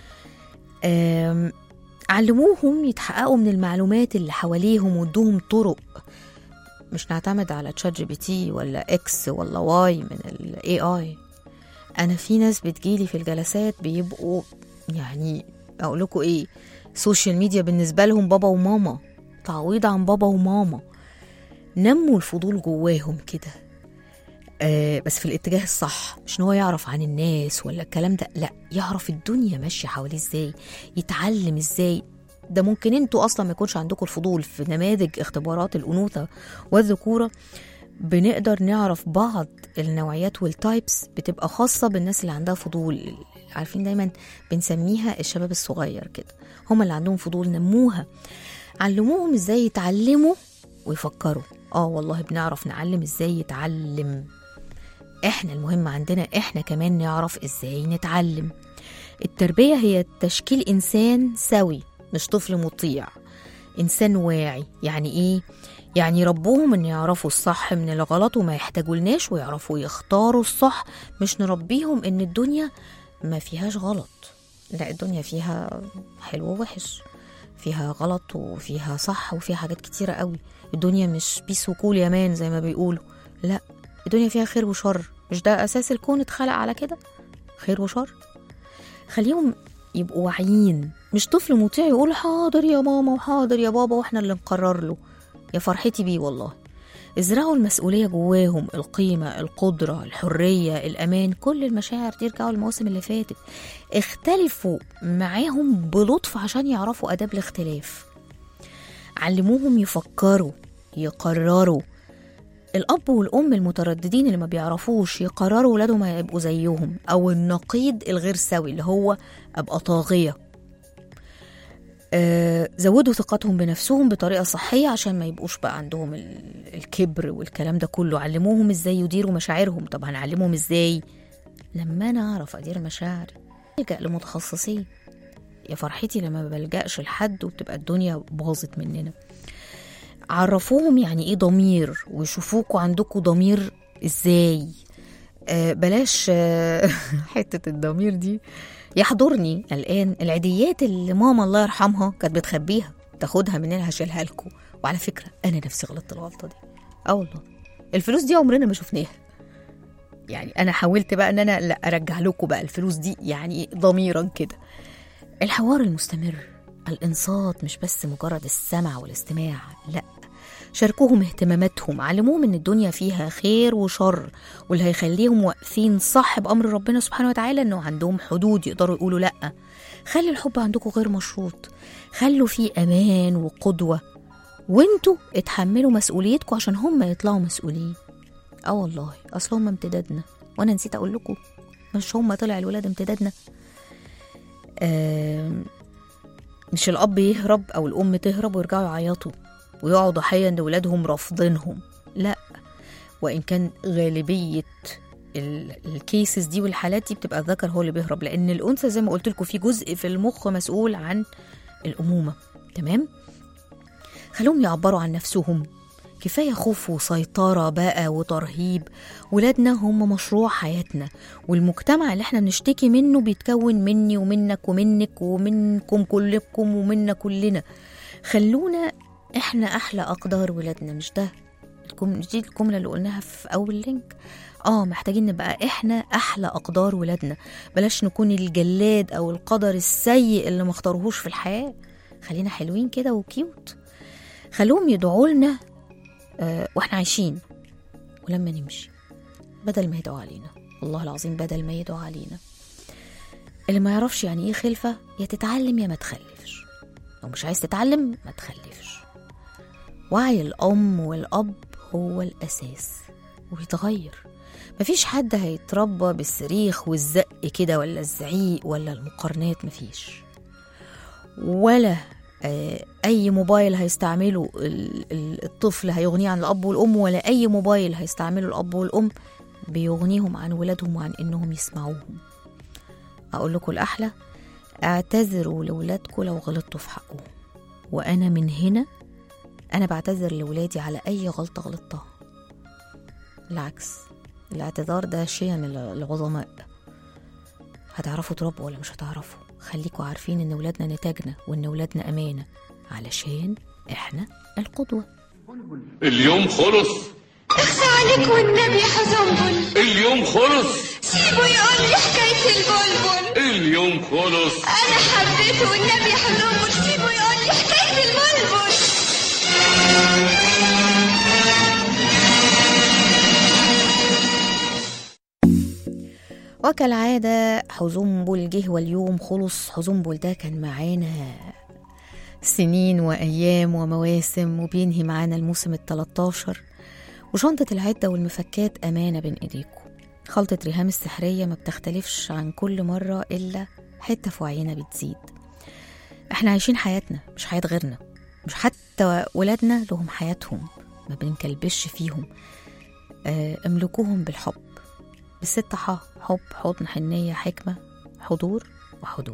علموهم يتحققوا من المعلومات اللي حواليهم وادوهم طرق. مش نعتمد على ChatGPT ولا X ولا Y من ال AI. أنا في ناس بتجيلي في الجلسات بيبقوا يعني أقول لكم إيه، سوشيال ميديا بالنسبة لهم بابا وماما، تعويض عن بابا وماما. نموا الفضول جواهم كده، بس في الاتجاه الصح، مش ان هو يعرف عن الناس ولا الكلام ده، لا، يعرف الدنيا ماشيه حواليه ازاي، يتعلم ازاي. ده ممكن انتوا اصلا ما يكونش عندكم الفضول. في نماذج اختبارات الانوثه والذكوره بنقدر نعرف بعض النوعيات والتايبس بتبقى خاصه بالناس اللي عندها فضول. عارفين دايما بنسميها الشباب الصغير كده، هم اللي عندهم فضول. نموها، علموهم ازاي يتعلموا ويفكروا. والله بنعرف نعلم ازاي يتعلم. احنا المهم عندنا احنا كمان نعرف ازاي نتعلم. التربية هي تشكيل انسان سوي، مش طفل مطيع، انسان واعي. يعني ايه؟ يعني ربوهم ان يعرفوا الصح من الغلط وما يحتاجولناش، ويعرفوا يختاروا الصح. مش نربيهم ان الدنيا ما فيهاش غلط، لا، الدنيا فيها حلو ووحش، فيها غلط وفيها صح وفيها حاجات كتيرة قوي. الدنيا مش بيس وكول يا مان زي ما بيقولوا، لا، الدنيا فيها خير وشر. مش ده أساس الكون اتخلق على كده، خير وشر. خليهم يبقوا واعيين، مش طفل مطيع يقول حاضر يا ماما وحاضر يا بابا واحنا اللي نقرر له. يا فرحتي بيه والله. ازرعوا المسؤولية جواهم، القيمة، القدرة، الحرية، الأمان، كل المشاعر دي ارجعوا المواسم اللي فاتت. اختلفوا معاهم بلطف عشان يعرفوا أداب الاختلاف. علموهم يفكروا، يقرروا. الأب والأم المترددين اللي ما بيعرفوش يقرروا ولادهم هيبقوا زيهم، أو النقيض الغير سوي اللي هو أبقى طاغية. زودوا ثقتهم بنفسهم بطريقة صحية عشان ما يبقوش بقى عندهم الكبر والكلام ده كله. علموهم ازاي يديروا مشاعرهم. طب هنعلمهم ازاي؟ لما أنا أعرف أدير مشاعري ألجأ لمتخصصين. يا فرحتي لما بلجأش لحد وبتبقى الدنيا باظت مننا. عرفوهم يعني ايه ضمير، ويشوفوكوا عندكوا ضمير ازاي. بلاش حتة الضمير دي يحضرني الآن العيديات اللي ماما الله يرحمها كانت بتخبيها، تاخدها مننا هشيلها لكم. وعلى فكرة أنا نفسي غلطت الغلطة دي. والله الفلوس دي عمرنا ما شفناها. يعني أنا حاولت بقى أن أنا لا أرجع لكم بقى الفلوس دي، يعني ضميرا كده. الحوار المستمر، الإنصات، مش بس مجرد السمع والاستماع، لا، شاركوهم اهتماماتهم. علموهم ان الدنيا فيها خير وشر، واللي هيخليهم واقفين صح بأمر ربنا سبحانه وتعالى انه عندهم حدود يقدروا يقولوا لا. خلي الحب عندكم غير مشروط، خلوا فيه امان وقدوة، وانتوا اتحملوا مسؤوليتكم عشان هم يطلعوا مسؤولين. والله اصل هم امتدادنا، وانا نسيت اقول لكم مش هم طلع الولاد امتدادنا. مش الاب يهرب او الام تهرب ويرجعوا يعيطوا ويقعوا ضحية ان ولادهم رافضينهم، لا. وان كان غالبية الكيسز دي والحالات دي بتبقى الذكر هو اللي بيهرب، لان الانثى زي ما قلت لكم في جزء في المخ مسؤول عن الامومة. تمام. خلوهم يعبروا عن نفسهم. كفاية خوف وسيطرة بقى وترهيب. ولادنا هم مشروع حياتنا، والمجتمع اللي احنا بنشتكي منه بيتكون مني ومنك ومنك ومنكم كلكم ومنا كلنا. خلونا احنا احلى اقدار ولادنا. مش ده دي الجملة اللي قلناها في اول لينك؟ محتاجين نبقى احنا احلى اقدار ولادنا. بلاش نكون الجلاد او القدر السيء اللي ما اختاروهوش في الحياة. خلينا حلوين كده وكيوت. خلوهم يدعوا لنا واحنا عايشين ولما نمشي، بدل ما يدعوا علينا. والله العظيم بدل ما يدعوا علينا. اللي ما يعرفش يعني ايه خلفة، يا تتعلم يا ما تخلفش. لو مش عايز تتعلم ما تخلفش. وعي الأم والأب هو الأساس ويتغير. مفيش حد هيتربى بالصريخ والزق كده ولا الزعيق ولا المقارنات، مفيش. ولا أي موبايل هيستعمله الطفل هيغنيه عن الأب والأم، ولا أي موبايل هيستعمله الأب والأم بيغنيهم عن ولادهم وعن إنهم يسمعوهم. أقول لكم الأحلى، اعتذروا لولادكم لو غلطتوا في حقهم. وأنا من هنا أنا بعتذر لولادي على أي غلطة غلطتها. بالعكس، الاعتذار ده شيء من العظماء. هتعرفوا تربوا ولا مش هتعرفوا؟ خليكوا عارفين إن ولادنا نتاجنا، وإن ولادنا أمانة، علشان إحنا القدوة. اليوم خلص. اخفى عليك والنبي يا حزنبل. اليوم خلص. سيبه يقول لي حكاية البلبل. اليوم خلص. أنا حبيته والنبي يا حزنبل. سيبه يقول لي حكاية البلبل. وكالعادة حزنبل جه واليوم خلص. حزنبل ده كان معانا سنين وأيام ومواسم، وبينهي معانا الموسم 13. وشنطة العدة والمفكات أمانة بين إيديكم. خلطة ريهام السحرية ما بتختلفش عن كل مرة، إلا حتة في وعينا بتزيد. احنا عايشين حياتنا مش حياة غيرنا، مش حتى ولادنا لهم حياتهم، ما بنكلبش فيهم. املكوهم بالحب، بالست حب، حضن، حنية، حكمة، حضور وحدود.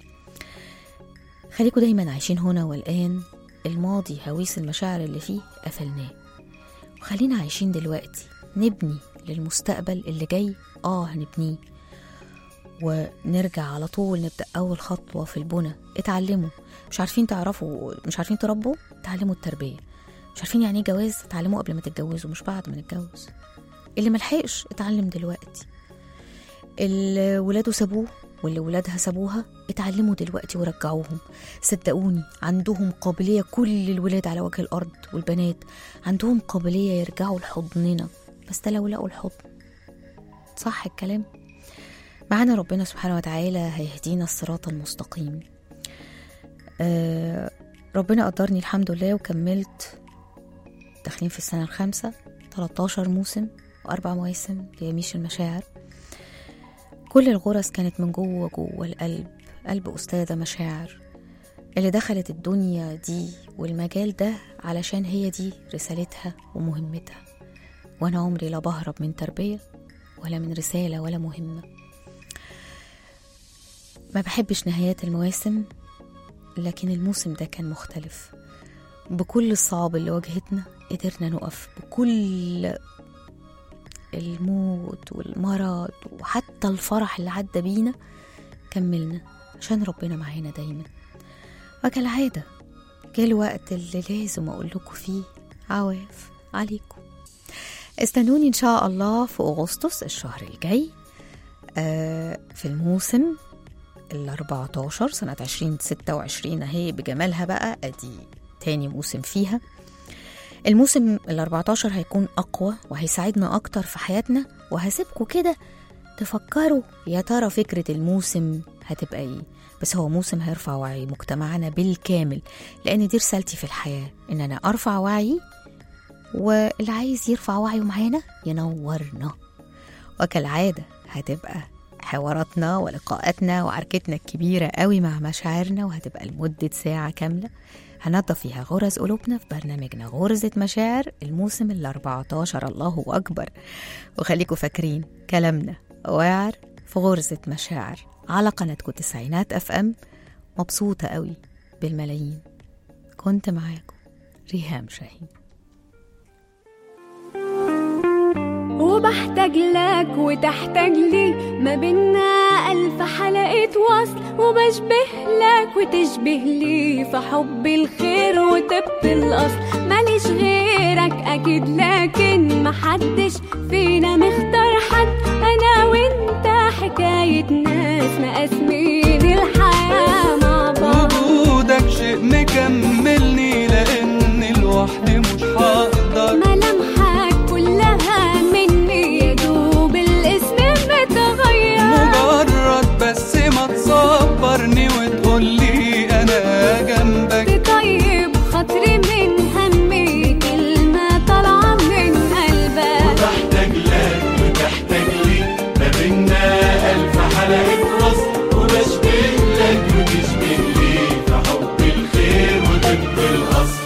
خليكوا دايما عايشين هنا والآن. الماضي هويس المشاعر اللي فيه قفلناه، وخلينا عايشين دلوقتي نبني للمستقبل اللي جاي. هنبنيه ونرجع على طول نبدأ أول خطوة في البنى. اتعلموا. مش عارفين تعرفوا، مش عارفين تربوا، اتعلموا التربية. مش عارفين يعني ايه جواز، اتعلموا قبل ما تتجوزوا مش بعد ما نتجوز. اللي ملحقش اتعلم دلوقتي. اللي ولاده سابوه واللي ولادها سابوها اتعلموا دلوقتي ورجعوهم. صدقوني عندهم قابلية، كل الولاد على وجه الأرض والبنات عندهم قابلية يرجعوا لحضننا، بس ده لو لقوا الحضن. صح الكلام؟ معانا ربنا سبحانه وتعالى هيهدينا الصراط المستقيم. ربنا قدرني الحمد لله وكملت، داخلين في السنة الخامسة، 13 موسم و4 مواسم ليميش المشاعر. كل الغرز كانت من جوه القلب، قلب أستاذة مشاعر اللي دخلت الدنيا دي والمجال ده علشان هي دي رسالتها ومهمتها. وأنا عمري لا بهرب من تربية ولا من رسالة ولا مهمة. ما بحبش نهايات المواسم، لكن الموسم ده كان مختلف. بكل الصعاب اللي واجهتنا قدرنا نقف، بكل الموت والمرض وحتى الفرح اللي عدى بينا كملنا عشان ربنا معانا دايما. وكالعادة جه الوقت اللي لازم أقول لكم فيه عواف عليكم. استنوني إن شاء الله في أغسطس الشهر الجاي في الموسم 14 سنة 2026 اهي بجمالها بقى، ادي تاني موسم فيها. الموسم 14 هيكون أقوى وهيساعدنا أكتر في حياتنا، وهسيبكم كده تفكروا يا ترى فكرة الموسم هتبقى ايه. بس هو موسم هيرفع وعي مجتمعنا بالكامل، لأن دي رسالتي في الحياة، إن أنا أرفع وعي، واللي عايز يرفع وعيه معانا ينورنا. وكالعادة هتبقى حواراتنا ولقاءاتنا وعركتنا الكبيرة قوي مع مشاعرنا، وهتبقى لمدة ساعة كاملة هنضف فيها غرز قلوبنا في برنامجنا غرزة مشاعر الموسم 14. الله أكبر. وخليكم فاكرين كلامنا واعر في غرزة مشاعر على قناتكم تسعينات FM. مبسوطة قوي بالملايين. كنت معاكم ريهام شاهين. وبحتاج لك وتحتاج لي، ما بينا 1000 حلقة وصل، وبشبه لك وتشبه لي في حب الخير وطب الأصل. ماليش غيرك أكيد، لكن محدش فينا مختار حد. أنا وإنت حكاية ناس مقاسمين الحياة مع بعض. وجودك شيء مكملني، لأن لوحدي مش هقدر. ملامحك كلها مني، يا دوب الاسم متغير. مجرد بس ما تصبرني وتقولي أنا جنبك. تطيب خاطري من همي، كلمة طالعة من قلبك. وبحتاج لك وتحتاج لي، ما بينا 1000 حلقة وصل، وبشبه لك وتشبه لي في حب الخير وطب الأصل.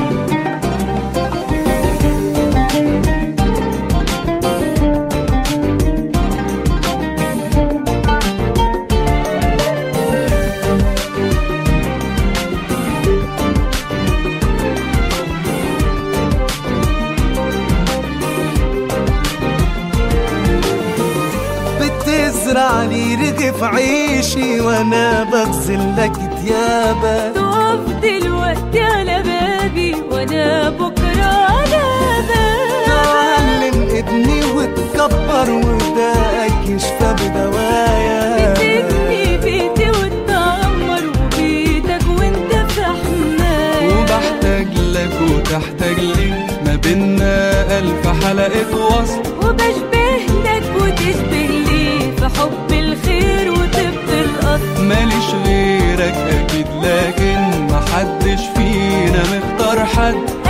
بتزرع لي رغف عيشي وانا بغسل لك ديابة. تقف دلوقتي على بابي وانا بكرة على بابك. تعلم ابني وتكبر وداك يشفى بدوايا. بتبني بيتي وتدمر وبيتك وانت في حماية. وبحتاج لك وتحتاج لي، ما بينا 1000 حلقة وصل، وبشبه لك وتشبه لي في حب الخير وطب الأصل. ماليش غيرك أكيد، لكن محدش فينا مختار حد.